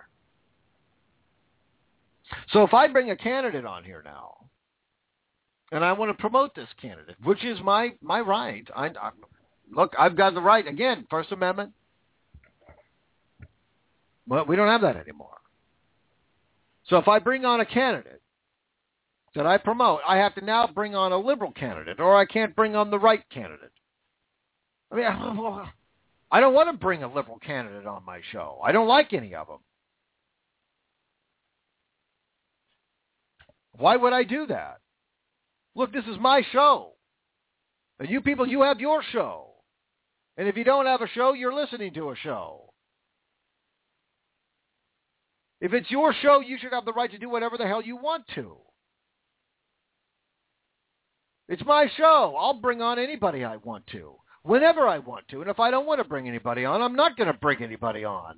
So if I bring a candidate on here now, and I want to promote this candidate, which is my right. Look, I've got the right. Again, First Amendment. Well, we don't have that anymore. So if I bring on a candidate that I promote, I have to now bring on a liberal candidate, or I can't bring on the right candidate. I mean, I don't want to bring a liberal candidate on my show. I don't like any of them. Why would I do that? Look, this is my show. And you people, you have your show. And if you don't have a show, you're listening to a show. If it's your show, you should have the right to do whatever the hell you want to. It's my show. I'll bring on anybody I want to, whenever I want to. And if I don't want to bring anybody on, I'm not going to bring anybody on.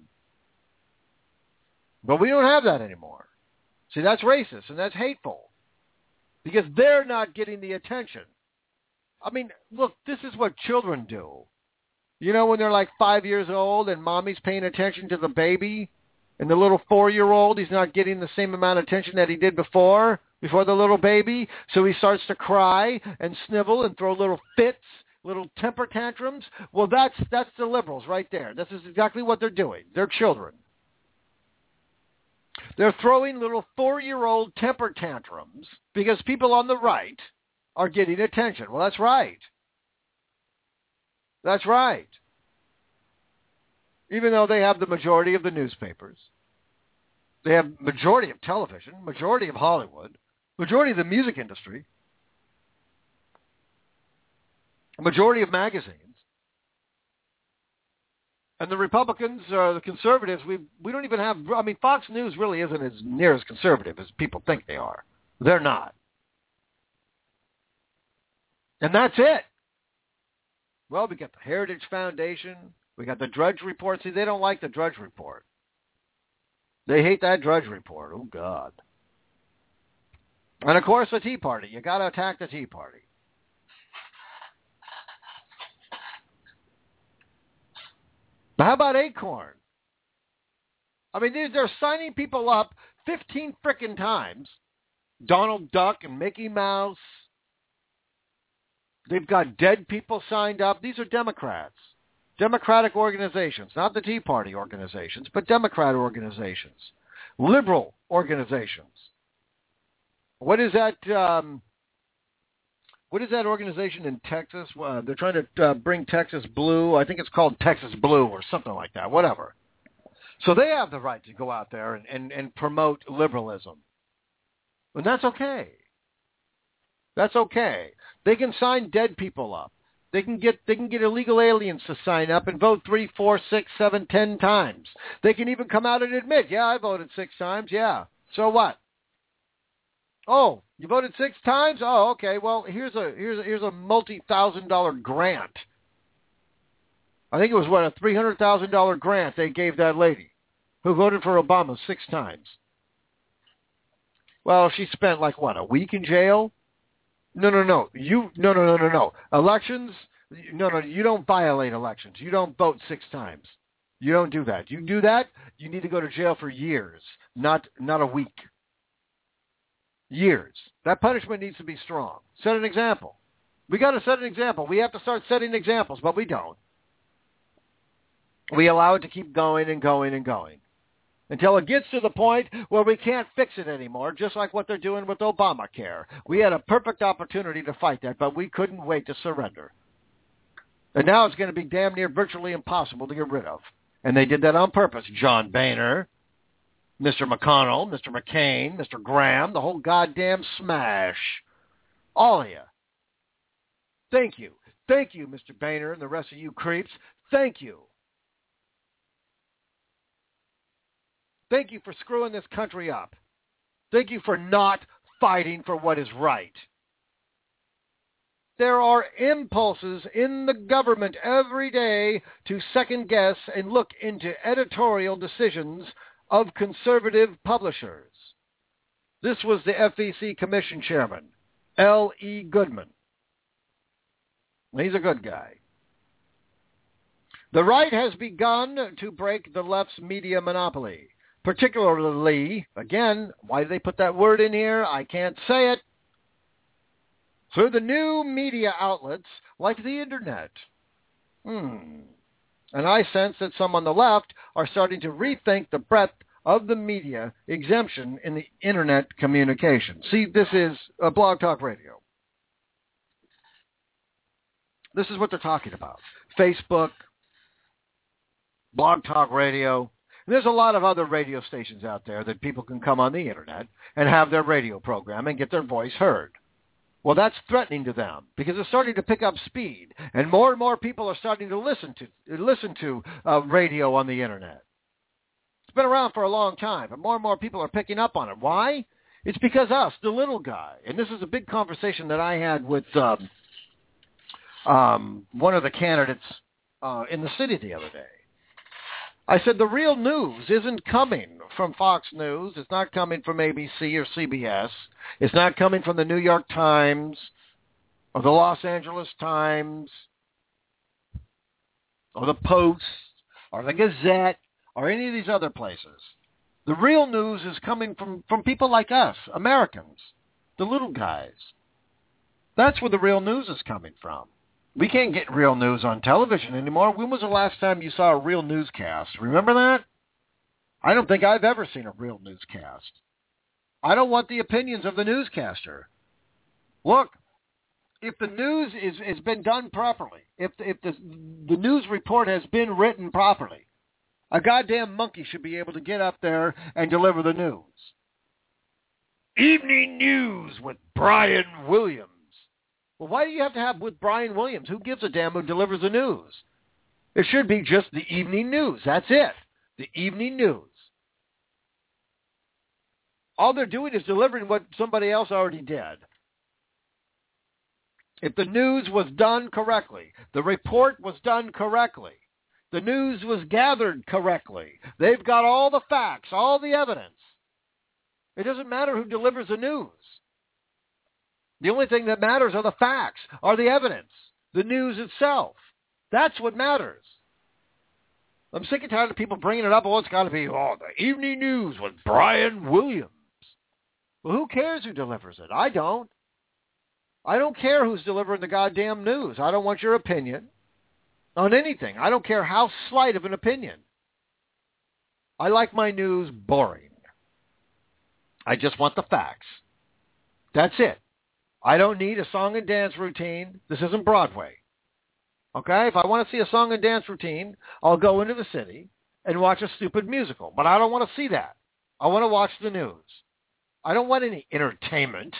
But we don't have that anymore. See, that's racist and that's hateful. Because they're not getting the attention. I mean, look, this is what children do. You know, when they're like 5 years old and mommy's paying attention to the baby, and the little 4-year-old, he's not getting the same amount of attention that he did before the little baby, so he starts to cry and snivel and throw little fits, little temper tantrums. Well, that's the liberals right there. This is exactly what they're doing. They're children. They're throwing little 4-year-old temper tantrums because people on the right are getting attention. Well, that's right. That's right. Even though they have the majority of the newspapers, they have majority of television, majority of Hollywood, majority of the music industry, majority of magazines. And the Republicans, the conservatives, we don't even have, I mean, Fox News really isn't as near as conservative as people think they are. They're not. And that's it. Well, we got the Heritage Foundation. We got the Drudge Report. See, they don't like the Drudge Report. They hate that Drudge Report. Oh, God. And, of course, the Tea Party. You got to attack the Tea Party. How about Acorn? I mean, they're signing people up 15 frickin' times. Donald Duck and Mickey Mouse. They've got dead people signed up. These are Democrats. Democratic organizations, not the Tea Party organizations, but Democrat organizations. Liberal organizations. What is that organization in Texas? They're trying to bring Texas blue. I think it's called Texas Blue or something like that, whatever. So they have the right to go out there and promote liberalism. And that's okay. That's okay. They can sign dead people up. They can get illegal aliens to sign up and vote 3, 4, 6, 7, 10 times. They can even come out and admit, yeah, I voted 6 times. Yeah. So what? Oh, you voted 6 times? Oh, okay. Well, here's a multi-$1,000 grant. I think it was a $300,000 grant they gave that lady who voted for Obama 6 times. Well, she spent a week in jail? No. No. Elections? No. You don't violate elections. You don't vote 6 times. You don't do that. You do that, you need to go to jail for years, not a week. Years. That punishment needs to be strong. Set an example. We got to set an example. We have to start setting examples, but we don't. We allow it to keep going and going and going until it gets to the point where we can't fix it anymore, just like what they're doing with Obamacare. We had a perfect opportunity to fight that, but we couldn't wait to surrender. And now it's going to be damn near virtually impossible to get rid of. And they did that on purpose. John Boehner, Mr. McConnell, Mr. McCain, Mr. Graham, the whole goddamn smash. All of you. Thank you. Thank you, Mr. Boehner and the rest of you creeps. Thank you. Thank you for screwing this country up. Thank you for not fighting for what is right. There are impulses in the government every day to second guess and look into editorial decisions of conservative publishers. This was the FEC Commission Chairman, L.E. Goodman. He's a good guy. The right has begun to break the left's media monopoly, particularly, again, why did they put that word in here? I can't say it. Through the new media outlets like the Internet. And I sense that some on the left are starting to rethink the breadth of the media exemption in the Internet communication. See, this is a Blog Talk Radio. This is what they're talking about. Facebook, Blog Talk Radio. There's a lot of other radio stations out there that people can come on the Internet and have their radio program and get their voice heard. Well, that's threatening to them because it's starting to pick up speed, and more people are starting to listen to radio on the Internet. It's been around for a long time, but more and more people are picking up on it. Why? It's because us, the little guy, and this is a big conversation that I had with one of the candidates in the city the other day. I said the real news isn't coming from Fox News. It's not coming from ABC or CBS. It's not coming from the New York Times or the Los Angeles Times or the Post or the Gazette or any of these other places. The real news is coming from people like us, Americans, the little guys. That's where the real news is coming from. We can't get real news on television anymore. When was the last time you saw a real newscast? Remember that? I don't think I've ever seen a real newscast. I don't want the opinions of the newscaster. Look, if the news has been done properly, if the news report has been written properly, a goddamn monkey should be able to get up there and deliver the news. Evening News with Brian Williams. Well, why do you have to have with Brian Williams? Who gives a damn who delivers the news? It should be just the evening news. That's it. The evening news. All they're doing is delivering what somebody else already did. If the news was done correctly, the report was done correctly, the news was gathered correctly, they've got all the facts, all the evidence. It doesn't matter who delivers the news. The only thing that matters are the facts, are the evidence, the news itself. That's what matters. I'm sick and tired of people bringing it up. Oh, it's got to be, the evening news with Brian Williams. Well, who cares who delivers it? I don't. I don't care who's delivering the goddamn news. I don't want your opinion on anything. I don't care how slight of an opinion. I like my news boring. I just want the facts. That's it. I don't need a song and dance routine. This isn't Broadway. Okay? If I want to see a song and dance routine, I'll go into the city and watch a stupid musical. But I don't want to see that. I want to watch the news. I don't want any entertainment.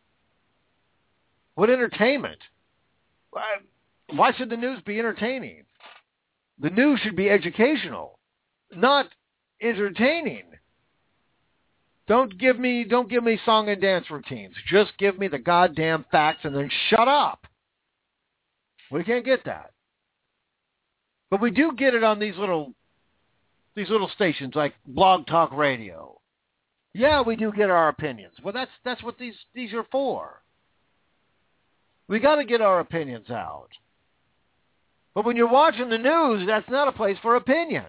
What entertainment? Why should the news be entertaining? The news should be educational, not entertaining. Don't give me song and dance routines. Just give me the goddamn facts and then shut up. We can't get that. But we do get it on these little stations like Blog Talk Radio. Yeah, we do get our opinions. Well, that's what these are for. We got to get our opinions out. But when you're watching the news, that's not a place for opinion.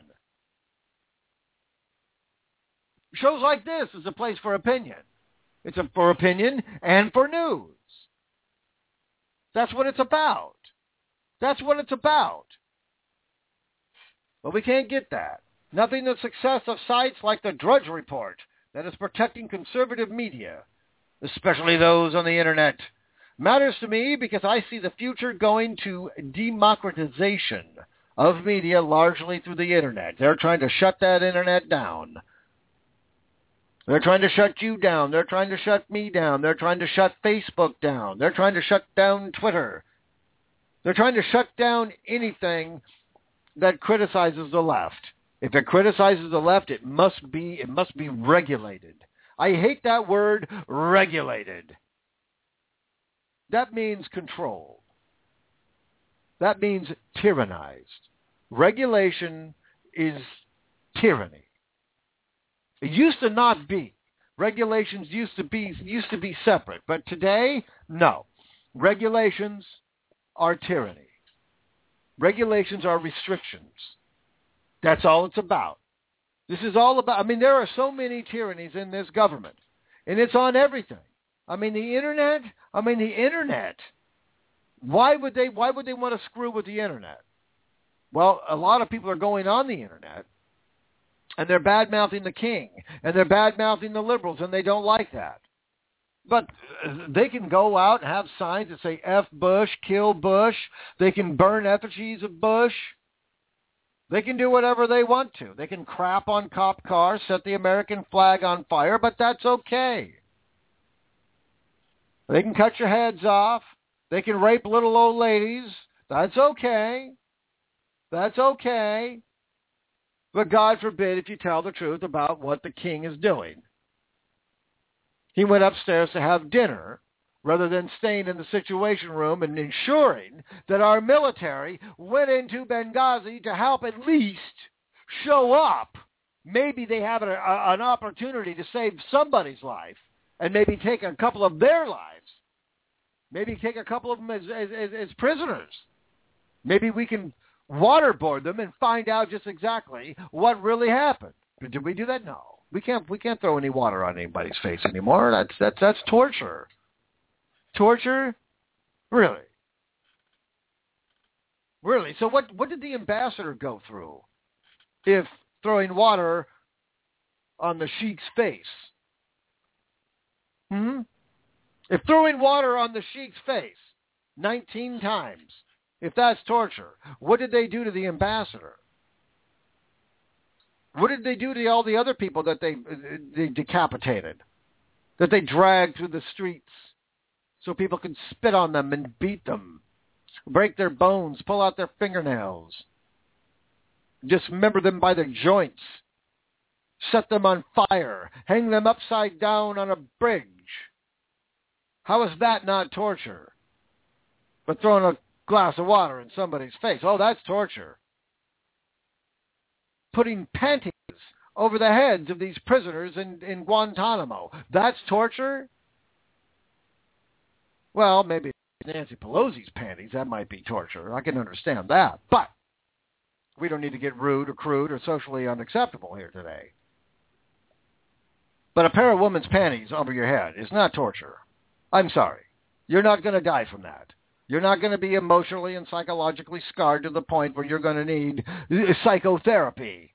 Shows like this is a place for opinion. It's for opinion and for news. That's what it's about. That's what it's about. But we can't get that. Nothing the success of sites like the Drudge Report that is protecting conservative media, especially those on the internet, matters to me because I see the future going to democratization of media largely through the internet. They're trying to shut that internet down. They're trying to shut you down. They're trying to shut me down. They're trying to shut Facebook down. They're trying to shut down Twitter. They're trying to shut down anything that criticizes the left. If it criticizes the left, it must be regulated. I hate that word, regulated. That means controlled. That means tyrannized. Regulation is tyranny. It used to not be. Regulations used to be separate, but today, no. Regulations are tyranny. Regulations are restrictions. That's all it's about. This is all about, there are so many tyrannies in this government, and it's on everything. The internet. Why would they want to screw with the internet? Well, a lot of people are going on the internet, and they're bad-mouthing the king, and they're bad-mouthing the liberals, and they don't like that. But they can go out and have signs that say F Bush, kill Bush. They can burn effigies of Bush. They can do whatever they want to. They can crap on cop cars, set the American flag on fire, but that's okay. They can cut your heads off. They can rape little old ladies. That's okay. That's okay. But God forbid if you tell the truth about what the king is doing. He went upstairs to have dinner rather than staying in the Situation Room and ensuring that our military went into Benghazi to help at least show up. Maybe they have an opportunity to save somebody's life and maybe take a couple of their lives. Maybe take a couple of them as prisoners. Maybe we can waterboard them and find out just exactly what really happened. Did we do that? No. We can't throw any water on anybody's face anymore. That's torture. Torture? Really? Really? So what did the ambassador go through if throwing water on the sheik's face? If throwing water on the sheik's face 19 times, if that's torture, what did they do to the ambassador? What did they do to all the other people that they decapitated, that they dragged through the streets so people could spit on them and beat them, break their bones, pull out their fingernails, dismember them by their joints, set them on fire, hang them upside down on a bridge? How is that not torture? But throwing a glass of water in somebody's face, oh, that's torture. Putting panties over the heads of these prisoners in Guantanamo, that's torture? Well, maybe Nancy Pelosi's panties, that might be torture. I can understand that. But We don't need to get rude or crude or socially unacceptable here today. But a pair of woman's panties over your head is not torture. I'm sorry. You're not going to die from that. You're not going to be emotionally and psychologically scarred to the point where you're going to need psychotherapy.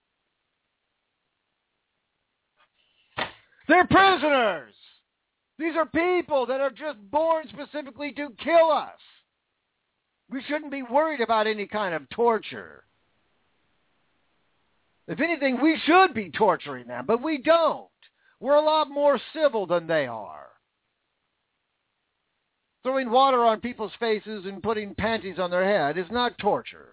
They're prisoners. These are people that are just born specifically to kill us. We shouldn't be worried about any kind of torture. If anything, we should be torturing them, but we don't. We're a lot more civil than they are. Throwing water on people's faces and putting panties on their head is not torture.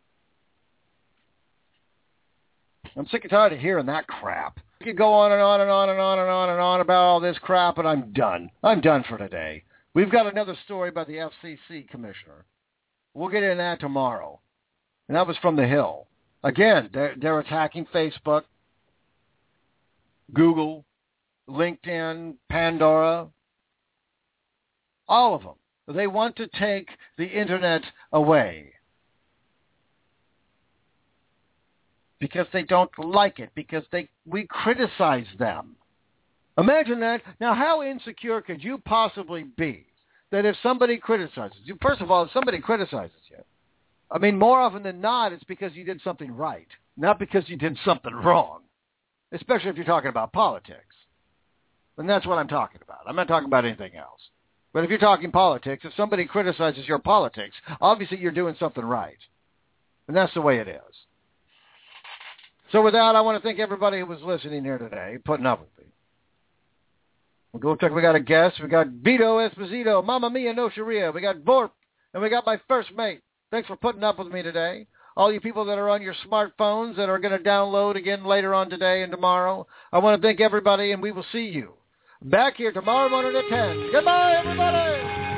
I'm sick and tired of hearing that crap. I could go on and on and on and on and on and on about all this crap, and I'm done. I'm done for today. We've got another story by the FCC commissioner. We'll get into that tomorrow. And that was from The Hill. Again, they're attacking Facebook, Google, LinkedIn, Pandora, all of them. They want to take the internet away because they don't like it, because we criticize them. Imagine that. Now, how insecure could you possibly be that if somebody criticizes you, first of all, if somebody criticizes you, I mean, more often than not, it's because you did something right, not because you did something wrong, especially if you're talking about politics. And that's what I'm talking about. I'm not talking about anything else. But if you're talking politics, if somebody criticizes your politics, obviously you're doing something right. And that's the way it is. So with that, I want to thank everybody who was listening here today, putting up with me. We'll go check. We got a guest. We got Vito Esposito, Mamma Mia No Sharia. We got Vorp, and we got my first mate. Thanks for putting up with me today. All you people that are on your smartphones that are going to download again later on today and tomorrow, I want to thank everybody, and we will see you back here tomorrow morning at 10. Goodbye, everybody!